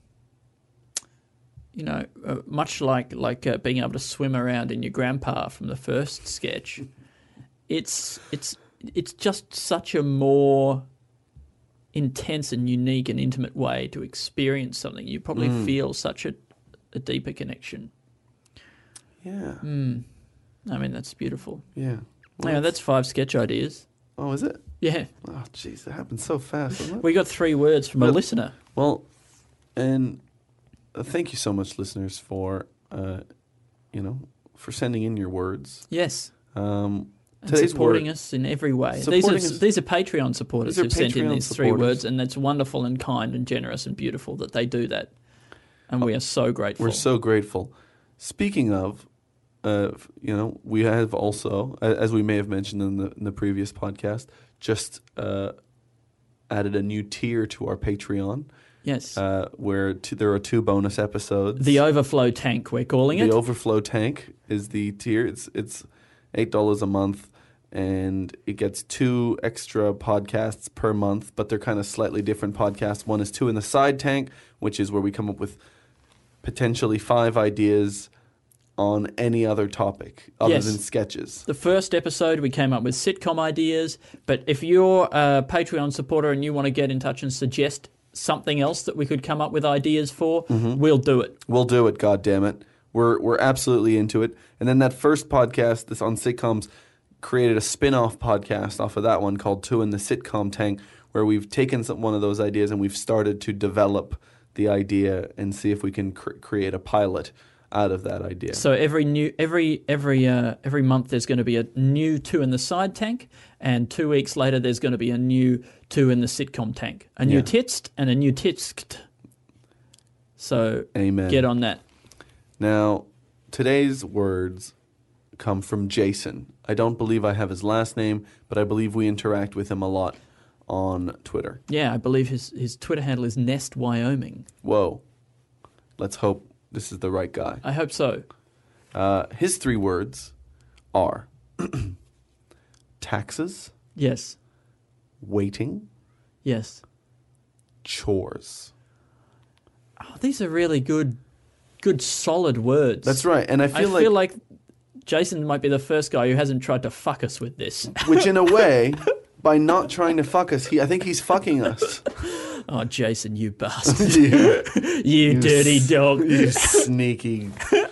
much like being able to swim around in your grandpa from the first sketch. It's just such a more intense and unique and intimate way to experience something. You probably feel such a deeper connection. Yeah. That's beautiful. Yeah. Well, that's 5 sketch ideas. Oh, is it? Yeah. Oh, jeez, that happened so fast, doesn't it? We got 3 words from a listener. Well, and thank you so much, listeners, for for sending in your words. Yes. And supporting us in every way. These are Patreon supporters who've sent in these 3 words, and that's wonderful and kind and generous and beautiful that they do that. And we are so grateful. We're so grateful. Speaking of, we have also, as we may have mentioned in the previous podcast, just added a new tier to our Patreon. Yes. Where there are 2 bonus episodes. The Overflow Tank, we're calling it. The Overflow Tank is the tier. It's $8 a month, and it gets 2 extra podcasts per month, but they're kind of slightly different podcasts. One is Two in the Side Tank, which is where we come up with potentially 5 ideas on any other topic other than sketches. The first episode, we came up with sitcom ideas, but if you're a Patreon supporter and you want to get in touch and suggest something else that we could come up with ideas for, we'll do it. We'll do it, goddammit. We're absolutely into it. And then that first podcast, this on sitcoms, created a spin-off podcast off of that one called Two in the Sitcom Tank, where we've taken one of those ideas and we've started to develop the idea and see if we can create a pilot out of that idea. So every month there's going to be a new Two in the Side Tank, and 2 weeks later there's going to be a new Two in the Sitcom Tank. A new titst and a new titsked. So Amen. Get on that. Now, today's words come from Jason. I don't believe I have his last name, but I believe we interact with him a lot on Twitter. Yeah, I believe his Twitter handle is Nest Wyoming. Whoa. Let's hope this is the right guy. I hope so. His 3 words are taxes. Yes. Waiting. Yes. Chores. Oh, these are really good, solid words. That's right. And I feel like Jason might be the first guy who hasn't tried to fuck us with this. Which, in a way, by not trying to fuck us, I think he's fucking us. Oh, Jason, you bastard. you dirty dog. You sneaky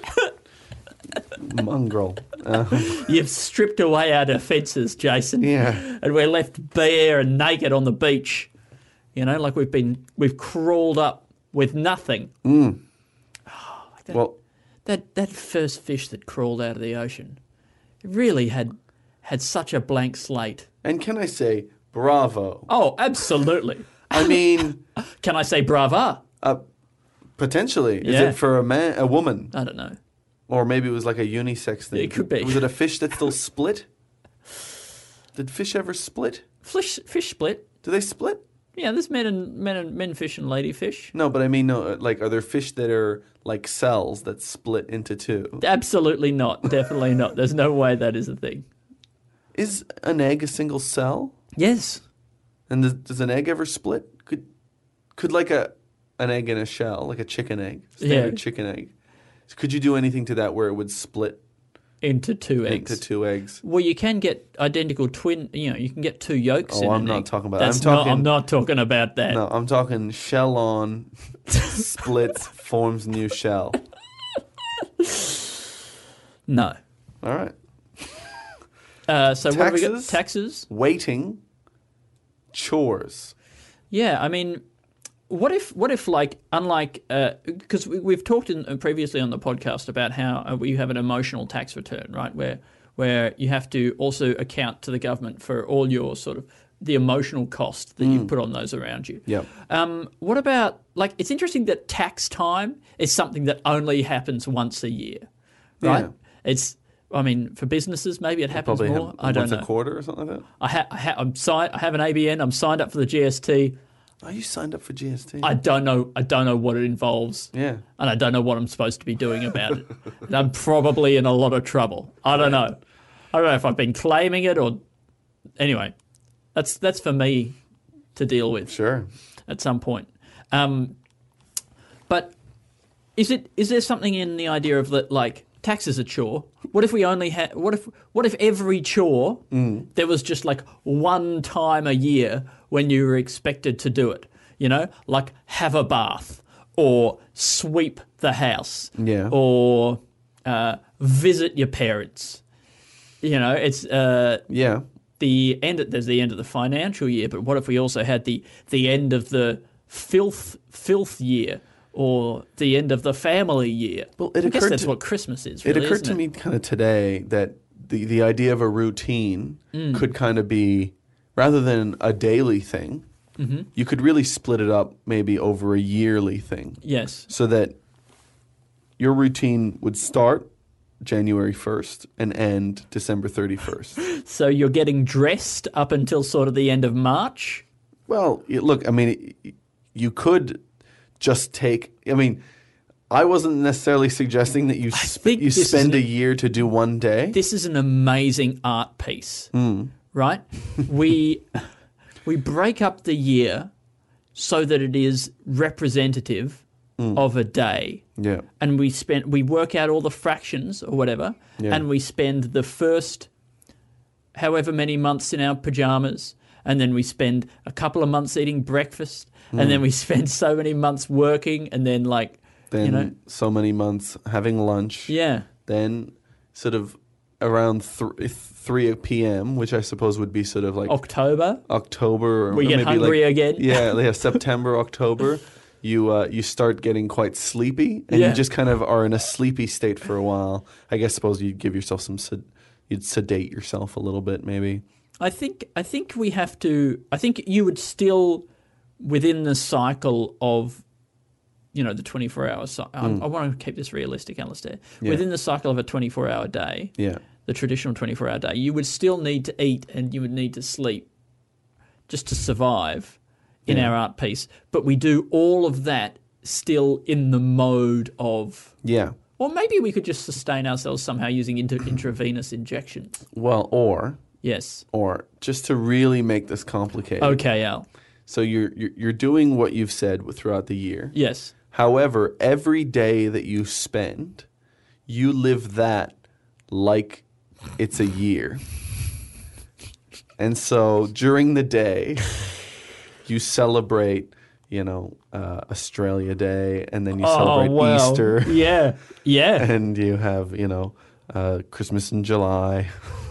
mongrel. You've stripped away our defences, Jason. Yeah. And we're left bare and naked on the beach. You know, like we've crawled up with nothing. Mm. Oh, that first fish that crawled out of the ocean, it really had such a blank slate. And can I say, bravo. Oh, absolutely. I mean... Can I say brava? Potentially. Is it for a woman? I don't know. Or maybe it was like a unisex thing. It could be. Was it a fish that still split? Did fish ever split? Fish split. Do they split? Yeah, there's men fish and lady fish. No, but I mean, no. Like, are there fish that are like cells that split into 2? Absolutely not. Definitely not. There's no way that is a thing. Is an egg a single cell? Yes. And does an egg ever split? Could like an egg in a shell, like a chicken egg, standard chicken egg, could you do anything to that where it would split into 2 eggs? Into 2 eggs. Well, you can get identical twin. You know, you can get 2 yolks. Oh, I'm not talking about that. I'm not talking about that. No, I'm talking shell on, splits, forms new shell. No. All right. So what have we got? Taxes. Waiting. Chores. Yeah, I mean, what if like, unlike, because we've talked previously on the podcast about how you have an emotional tax return, right, where you have to also account to the government for all your sort of the emotional cost that you've put on those around you. Yeah. What about, like, it's interesting that tax time is something that only happens once a year, right? Yeah. I mean, for businesses, maybe it happens more. I don't know. Once a quarter or something like that? I have an ABN. I'm signed up for the GST. Are you signed up for GST? I don't know what it involves. Yeah. And I don't know what I'm supposed to be doing about it. And I'm probably in a lot of trouble. I don't know. I don't know if I've been claiming it or... Anyway, that's for me to deal with. Sure. At some point. But is there something in the idea of that, like, tax is a chore? What if we only had... What if every chore, there was just, like, one time a year when you were expected to do it? You know, like have a bath or sweep the house or visit your parents. You know, it's... There's the end of the financial year, but what if we also had the end of the filth year? Or the end of the family year. Well, I guess that's what Christmas is, really, it occurred to me kind of today that the idea of a routine could kind of be, rather than a daily thing, you could really split it up maybe over a yearly thing. Yes. So that your routine would start January 1st and end December 31st. So you're getting dressed up until sort of the end of March? Well, look, I mean, you could... just take, I mean, I wasn't necessarily suggesting that you spend a year to do one day. This is an amazing art piece, right? We break up the year so that it is representative of a day. Yeah. And we work out all the fractions or whatever, and we spend the first however many months in our pajamas, and then we spend a couple of months eating breakfast, and then we spend so many months working, and then so many months having lunch. Yeah. Then sort of around 3 p.m., which I suppose would be sort of like October. Or we get maybe hungry again. Yeah, September, October. You start getting quite sleepy, and you just kind of are in a sleepy state for a while. I suppose you'd give yourself you'd sedate yourself a little bit, maybe. I think we have to. I think you would still, within the cycle of, the 24-hour cycle. I want to keep this realistic, Alistair. Yeah. Within the cycle of a 24-hour day, the traditional 24-hour day, you would still need to eat and you would need to sleep just to survive in our art piece. But we do all of that still in the mode of... Yeah. Or maybe we could just sustain ourselves somehow using intravenous injections. Well, or... Yes. Or, just to really make this complicated. Okay, Al. So you're doing what you've said throughout the year. Yes. However, every day that you spend, you live that like it's a year. And so during the day, you celebrate, Australia Day, and then you celebrate Easter. Yeah, yeah. And you have, Christmas in July.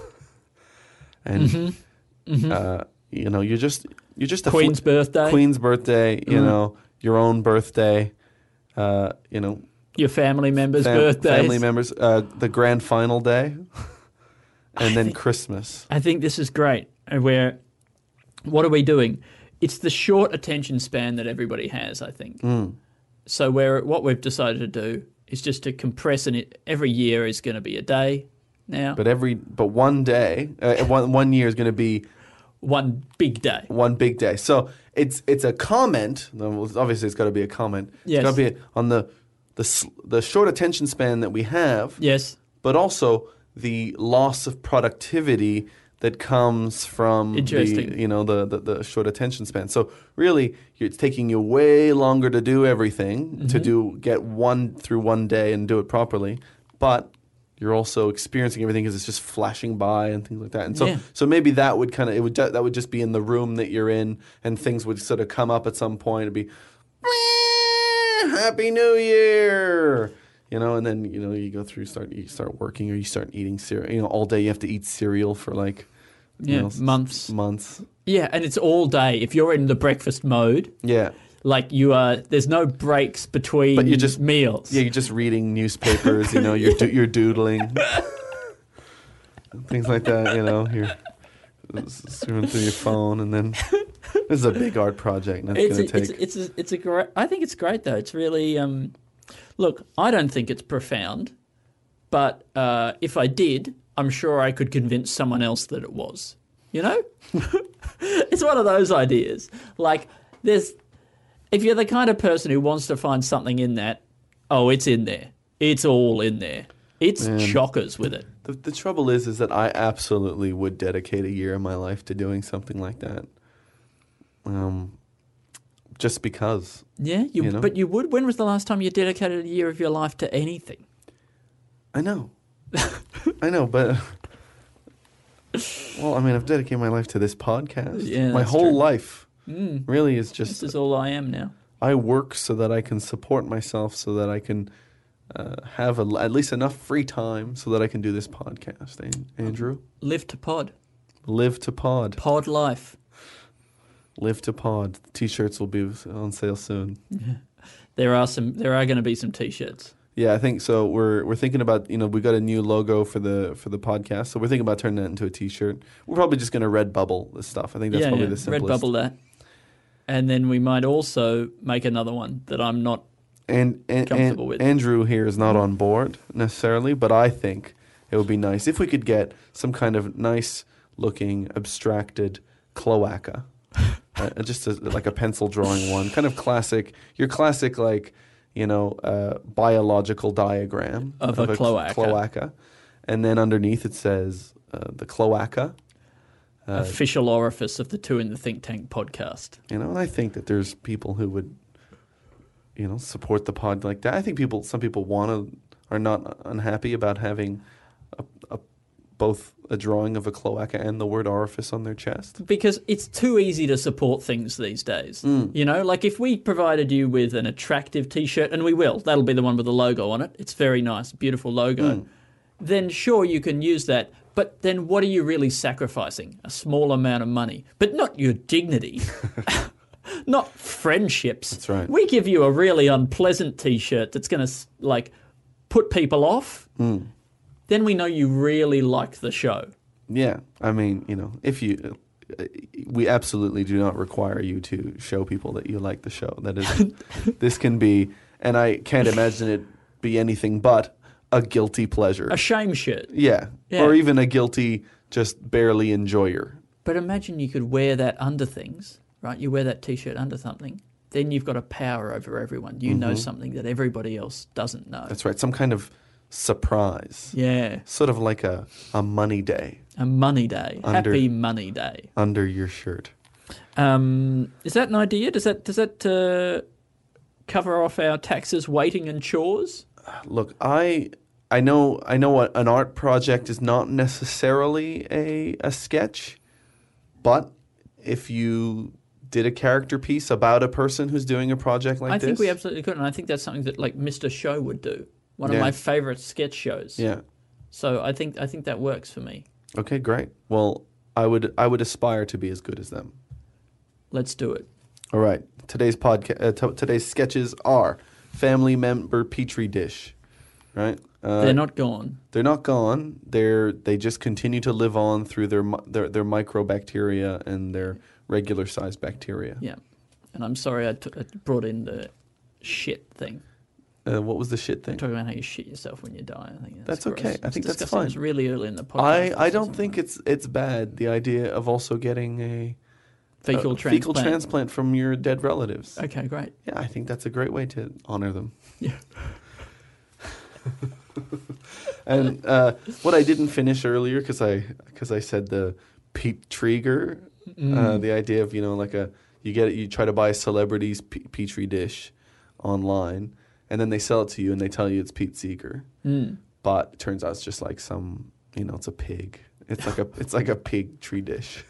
And, you're just Queen's birthday. Queen's birthday, your own birthday. Your family members' birthdays. Family members, the grand final day, and then Christmas. I think this is great. What are we doing? It's the short attention span that everybody has, I think. So what we've decided to do is just to compress it. Every year is going to be a day now. But one day, one year is going to be one big day. One big day. So it's a comment. Obviously, it's got to be a comment. Yes. It's got to be on the short attention span that we have. Yes. But also the loss of productivity that comes from the short attention span. So really, it's taking you way longer to do everything, to get one through one day and do it properly. But you're also experiencing everything because it's just flashing by and things like that. And so maybe that would that would just be in the room that you're in, and things would sort of come up at some point. It'd be, Happy New Year, and then you go through, you start working, or you start eating cereal. All day you have to eat cereal for months. Months. Yeah, and it's all day. If you're in the breakfast mode. Yeah. Like you are, there's no breaks between meals. Yeah, you're just reading newspapers. You're doodling, things like that. You're screwing through your phone, and then this is a big art project. And that's going to take. It's a great. I think it's great though. It's really. Look, I don't think it's profound, but if I did, I'm sure I could convince someone else that it was. It's one of those ideas. Like if you're the kind of person who wants to find something in that, it's in there. It's all in there. It's chockers with it. The trouble is that I absolutely would dedicate a year of my life to doing something like that. Just because. Yeah, but you would. When was the last time you dedicated a year of your life to anything? I know. But... Well, I've dedicated my life to this podcast. Yeah, my whole life. Really is just... This is all I am now. I work so that I can support myself, so that I can have at least enough free time so that I can do this podcast. Andrew? Live to pod. Live to pod. Pod life. Live to pod. T-shirts will be on sale soon. Yeah. There are going to be some T-shirts. Yeah, I think so. We're thinking about, we got a new logo for the podcast, so we're thinking about turning that into a T-shirt. We're probably just going to Redbubble this stuff. I think that's probably the simplest. Redbubble that. And then we might also make another one that I'm not comfortable with. Andrew here is not on board necessarily, but I think it would be nice if we could get some kind of nice-looking, abstracted cloaca. Just like a pencil drawing one. Kind of classic. Your classic, biological diagram of a cloaca. And then underneath it says the cloaca. Official orifice of the Two in the Think Tank podcast. And I think that there's people who would, support the pod like that. I think some people are not unhappy about having both a drawing of a cloaca and the word orifice on their chest. Because it's too easy to support things these days. Like if we provided you with an attractive T-shirt, and we will, that'll be the one with the logo on it. It's very nice, beautiful logo. Then sure, you can use that. But then what are you really sacrificing? A small amount of money. But not your dignity. Not friendships. That's right. We give you a really unpleasant T-shirt that's going to put people off. Then we know you really like the show. Yeah. I mean, we absolutely do not require you to show people that you like the show. That is, this can be, and I can't imagine it be anything but a guilty pleasure. A shame shirt. Yeah. Or even a guilty, just barely enjoyer. But imagine you could wear that under things, right? You wear that T-shirt under something. Then you've got a power over everyone. You know something that everybody else doesn't know. That's right. Some kind of surprise. Yeah. Sort of like a money day. A money day. Happy money day. Under your shirt. Is that an idea? Does that cover off our taxes, waiting and chores? Look, I know what an art project is not necessarily a sketch, but if you did a character piece about a person who's doing a project like this, I think we absolutely could, and I think that's something that Mr. Show would do. One of my favorite sketch shows. Yeah. So I think that works for me. Okay, great. Well, I would aspire to be as good as them. Let's do it. All right. Today's today's sketches are family member petri dish, right? They're not gone. They're not gone. They just continue to live on through their microbacteria and their regular sized bacteria. Yeah. And I'm sorry I brought in the shit thing. What was the shit thing? Talking about how you shit yourself when you die. I think that's okay. Gross. I think that's fine. It's really early in the podcast. I don't think it's bad, the idea of also getting a fecal transplant from your dead relatives. Okay, great. Yeah, I think that's a great way to honor them. Yeah. And what I didn't finish earlier because I said the Pete Trigger, the idea of you try to buy a celebrity's petri dish online. And then they sell it to you and they tell you it's Pete Seeger. But it turns out it's just like it's a pig. It's like a pig tree dish.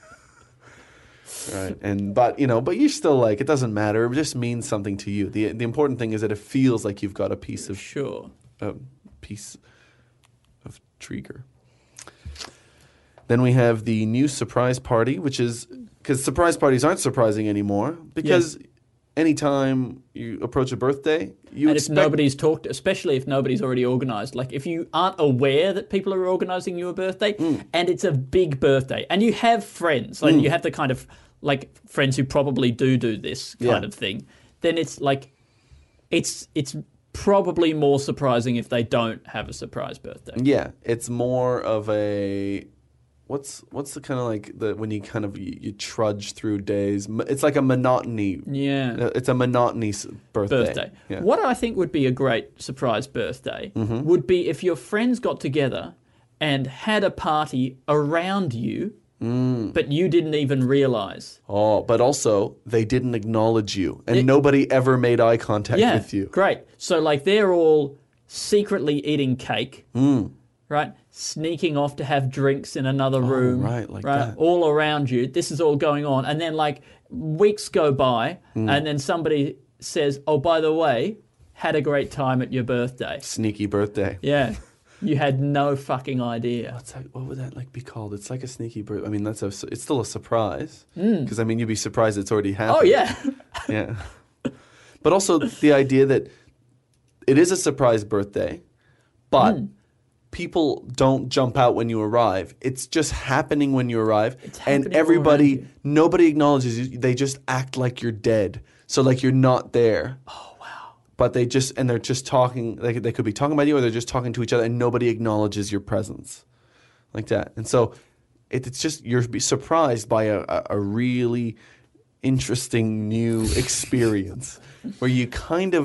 Right. But you're still it doesn't matter. It just means something to you. The important thing is that it feels like you've got a piece of piece of Trigger. Then we have the new surprise party, which is because surprise parties aren't surprising anymore because anytime you approach a birthday, if nobody's talked, especially if nobody's already organised, if you aren't aware that people are organising you a birthday, and it's a big birthday, and you have friends, you have the kind of friends who probably do this kind of thing, then it's it's probably more surprising if they don't have a surprise birthday. Yeah, it's more of a. What's the kind of when you kind of you trudge through days? It's like a monotony. Yeah, it's a monotony birthday. Yeah. What I think would be a great surprise birthday would be if your friends got together and had a party around you, but you didn't even realize. Oh, but also they didn't acknowledge you, and nobody ever made eye contact with you. Great. So they're all secretly eating cake. Right, sneaking off to have drinks in another room. Right, that. All around you. This is all going on. And then weeks go by and then somebody says, oh, by the way, had a great time at your birthday. Sneaky birthday. Yeah. You had no fucking idea. What would that be called? It's like a sneaky birthday. I mean, it's still a surprise. Because, you'd be surprised it's already happened. Oh, yeah. Yeah. But also the idea that it is a surprise birthday, but... people don't jump out when you arrive. It's just happening when you arrive. And nobody acknowledges you. They just act like you're dead. So you're not there. Oh, wow. But they're just talking. They could be talking about you or they're just talking to each other and nobody acknowledges your presence. Like that. And so it's just you're surprised by a really interesting new experience where you kind of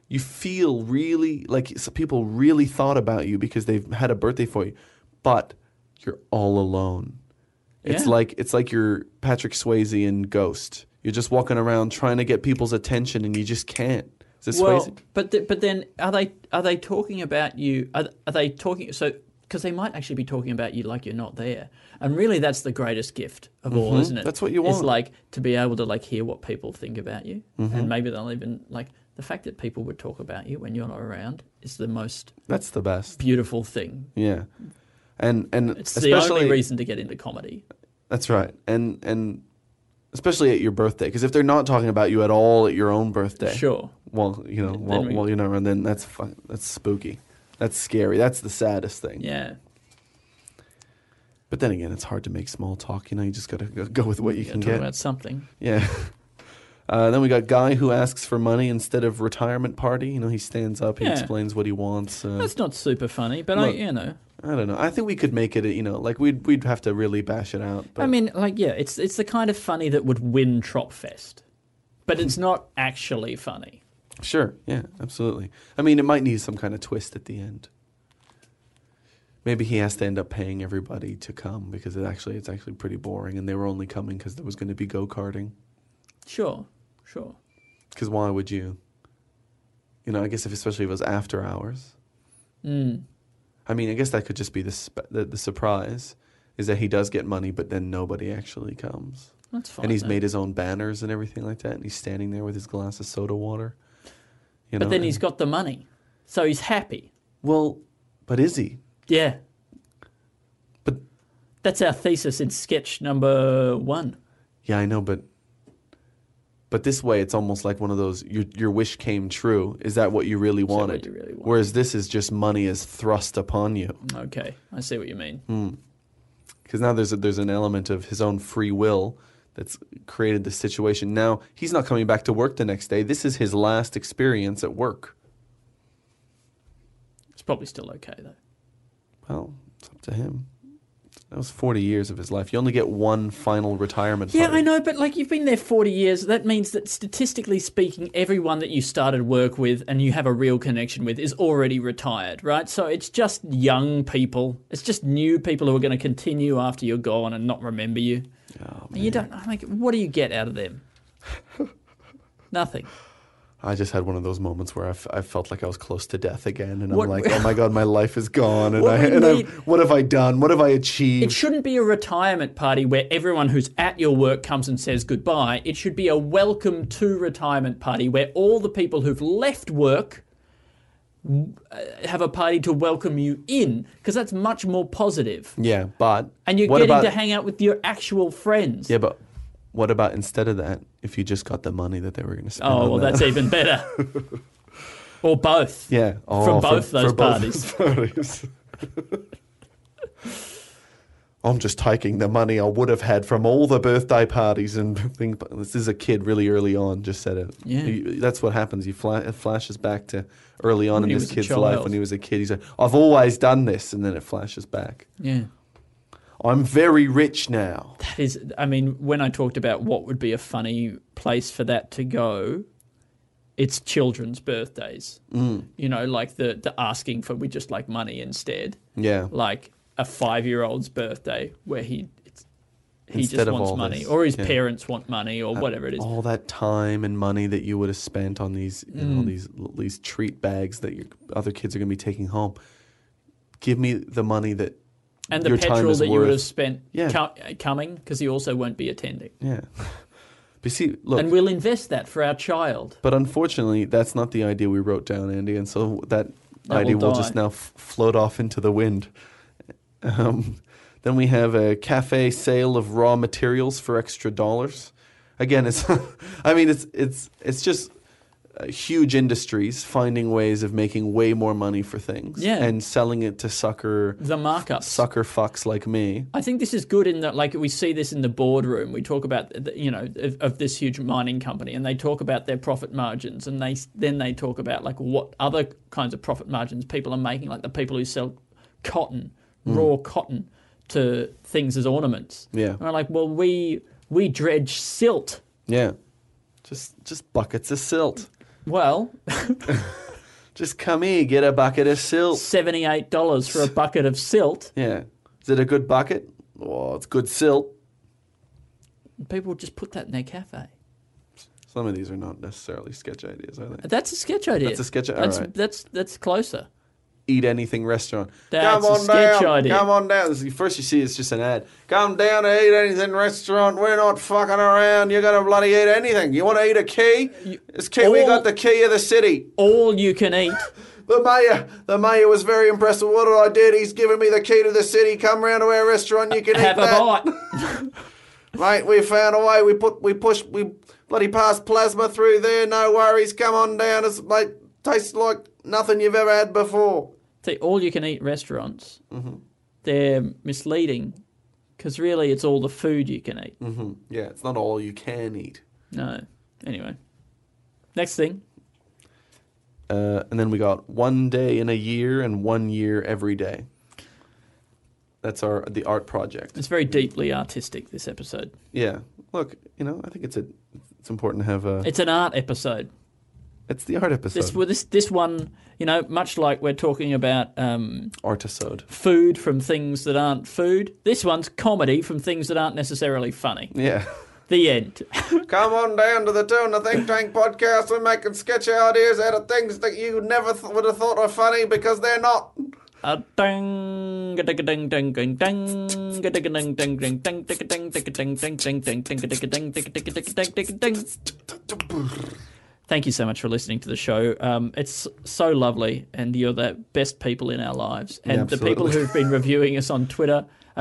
you feel really like some people really thought about you because they've had a birthday for you, but you're all alone. It's like you're Patrick Swayze in Ghost. You're just walking around trying to get people's attention, and you just can't. Is this Swayze? But then are they talking about you? Are they talking so? Because they might actually be talking about you like you're not there, and really that's the greatest gift of all, isn't it? That's what you want. It's like to be able to like hear what people think about you, and maybe they'll even like the fact that people would talk about you when you're not around is the most. That's the best. Beautiful thing. Yeah, and it's the only reason to get into comedy. That's right, and especially at your birthday, because if they're not talking about you at all at your own birthday, sure. Well, while you're not around, then that's spooky. That's scary. That's the saddest thing. Yeah. But then again, it's hard to make small talk. You just got to go with what you can talk get. About something. Yeah. Then we got guy who asks for money instead of retirement party. He stands up, he explains what he wants. That's not super funny, but look, I don't know. I think we could make it. Like we'd have to really bash it out. But. I mean, it's the kind of funny that would win Tropfest, but it's not actually funny. Sure, yeah, absolutely. I mean, it might need some kind of twist at the end. Maybe he has to end up paying everybody to come because it's actually pretty boring, and they were only coming because there was going to be go-karting. Sure. Because why would you? I guess especially if it was after hours. I mean, I guess that could just be the surprise is that he does get money, but then nobody actually comes. That's fine. And he's made his own banners and everything like that, and he's standing there with his glass of soda water. But then he's got the money, so he's happy. Well, but is he? Yeah. But that's our thesis in sketch number 1. Yeah, I know, but this way it's almost like one of those your wish came true. Is that what you really wanted? What you really wanted? Whereas this is just money is thrust upon you. Okay, I see what you mean. Because now there's an element of his own free will that's created this situation. Now, he's not coming back to work the next day. This is his last experience at work. It's probably still okay, though. Well, it's up to him. That was 40 years of his life. You only get one final retirement party. Yeah, I know, but you've been there 40 years. That means that statistically speaking, everyone that you started work with and you have a real connection with is already retired, right? So it's just young people. It's just new people who are going to continue after you're gone and not remember you. Oh, man. You don't. What do you get out of them? Nothing. I just had one of those moments where I felt like I was close to death again, and I'm like, oh my God, my life is gone, and what have I done? What have I achieved? It shouldn't be a retirement party where everyone who's at your work comes and says goodbye. It should be a welcome to retirement party where all the people who've left work have a party to welcome you in, because that's much more positive. Yeah, but and you're getting to hang out with your actual friends. Yeah, but what about instead of that, if you just got the money that they were going to spend? Oh, well, that's even better. Or both. Yeah, from both those parties. I'm just taking the money I would have had from all the birthday parties and things. This is a kid really early on, just said it. Yeah. That's what happens. It flashes back to early on in this kid's life when he was a kid. He said, I've always done this, and then it flashes back. Yeah. I'm very rich now. That is, when I talked about what would be a funny place for that to go, it's children's birthdays. Like the asking for we just like money instead. Yeah. Like a 5-year-old's birthday where he Instead just wants money, or his parents want money, or whatever it is. All that time and money that you would have spent on these, these treat bags that your other kids are going to be taking home. Give me the money that and the your petrol time is that worth. You would have spent coming, because he also won't be attending. Yeah. But see, look, and we'll invest that for our child. But unfortunately, that's not the idea we wrote down, Andy, and so that idea will just now float off into the wind. Then we have a cafe sale of raw materials for extra dollars. Again, it's it's just huge industries finding ways of making way more money for things and selling it to the markups. Sucker fucks like me. I think this is good in that, like, we see this in the boardroom. We talk about, of this huge mining company, and they talk about their profit margins, and they talk about like what other kinds of profit margins people are making, like the people who sell cotton, raw cotton, to things as ornaments. Yeah. And I'm like, well, we dredge silt. Yeah. Just buckets of silt. Well, just come here, get a bucket of silt. $78 for a bucket of silt. Yeah. Is it a good bucket? Oh, it's good silt. People just put that in their cafe. Some of these are not necessarily sketch ideas, are they? That's a sketch idea. That's a sketch idea. All right. That's closer. Eat anything restaurant. That's a sketch idea. Come on down. First you see it's just an ad. Come down to eat anything restaurant. We're not fucking around. You're going to bloody eat anything. You want to eat a key? We got the key of the city. All you can eat. The mayor was very impressed with what I did. He's given me the key to the city. Come round to our restaurant. You can have eat that. Have a bite. Mate, we found a way. We bloody passed plasma through there. No worries. Come on down. Mate, tastes like nothing you've ever had before. See, all-you-can-eat restaurants, they're misleading because really it's all the food you can eat. Mm-hmm. Yeah, it's not all you can eat. No. Anyway. Next thing. And then we got 1 day in a year and 1 year every day. That's the art project. It's very deeply artistic, this episode. Yeah. Look, I think it's important to have a... It's an art episode. It's the art episode. This one, much like we're talking about Artisode. Food from things that aren't food, this one's comedy from things that aren't necessarily funny. Yeah. The end. Come on down to the Tuna Think Tank podcast. We're making sketch ideas out of things that you never would have thought are funny because they're not. Thank you so much for listening to the show. It's so lovely, and you're the best people in our lives. And the people who've been reviewing us on Twitter, on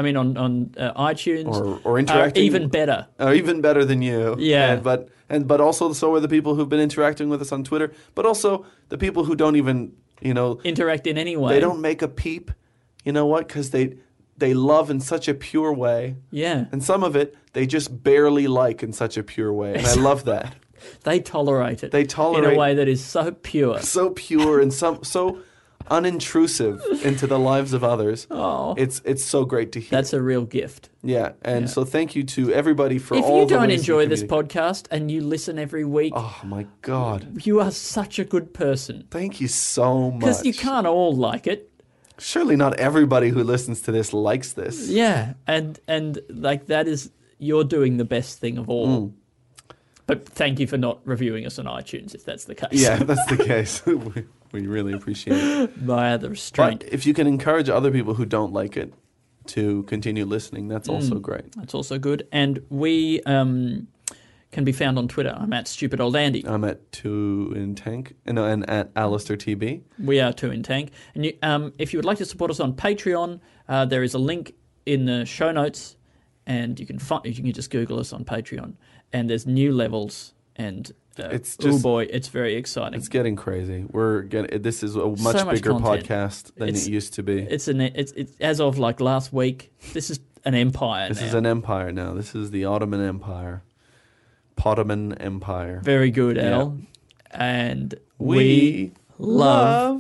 iTunes, or interacting, are even better. Even better than you. Yeah. But also so are the people who've been interacting with us on Twitter. But also the people who don't even interact in any way. They don't make a peep. You know what? Because they love in such a pure way. Yeah. And some of it they just barely like in such a pure way, and I love that. They tolerate it. They tolerate in a way that is so pure. So pure and so unintrusive into the lives of others. Oh. It's so great to hear. That's a real gift. Yeah. And so thank you to everybody for all the If you don't enjoy this podcast and you listen every week. Oh my God. You are such a good person. Thank you so much. Because you can't all like it. Surely not everybody who listens to this likes this. Yeah. And that is, you're doing the best thing of all. But thank you for not reviewing us on iTunes, if that's the case. Yeah, if that's the case. We really appreciate it. Via the restraint. But if you can encourage other people who don't like it to continue listening, that's also great. That's also good. And we can be found on Twitter. I'm at Stupid Old Andy. I'm at 2intank and at Alistair TB. We are 2intank. And if you would like to support us on Patreon, there is a link in the show notes, and you can just Google us on Patreon. And there's new levels, and it's very exciting. It's getting crazy. This is a much bigger podcast than it used to be. It's as of like last week. This is an empire. This is an empire now. This is the Ottoman Empire. Pottoman Empire. Very good, Al. And we love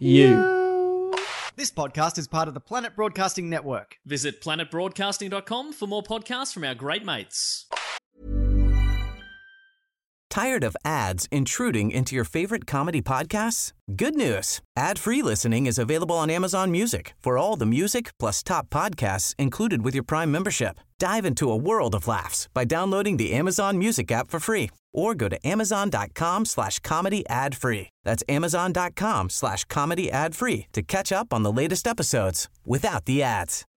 you. This podcast is part of the Planet Broadcasting Network. Visit planetbroadcasting.com for more podcasts from our great mates. Tired of ads intruding into your favorite comedy podcasts? Good news. Ad-free listening is available on Amazon Music for all the music plus top podcasts included with your Prime membership. Dive into a world of laughs by downloading the Amazon Music app for free or go to amazon.com/comedy ad-free. That's amazon.com/comedy ad-free to catch up on the latest episodes without the ads.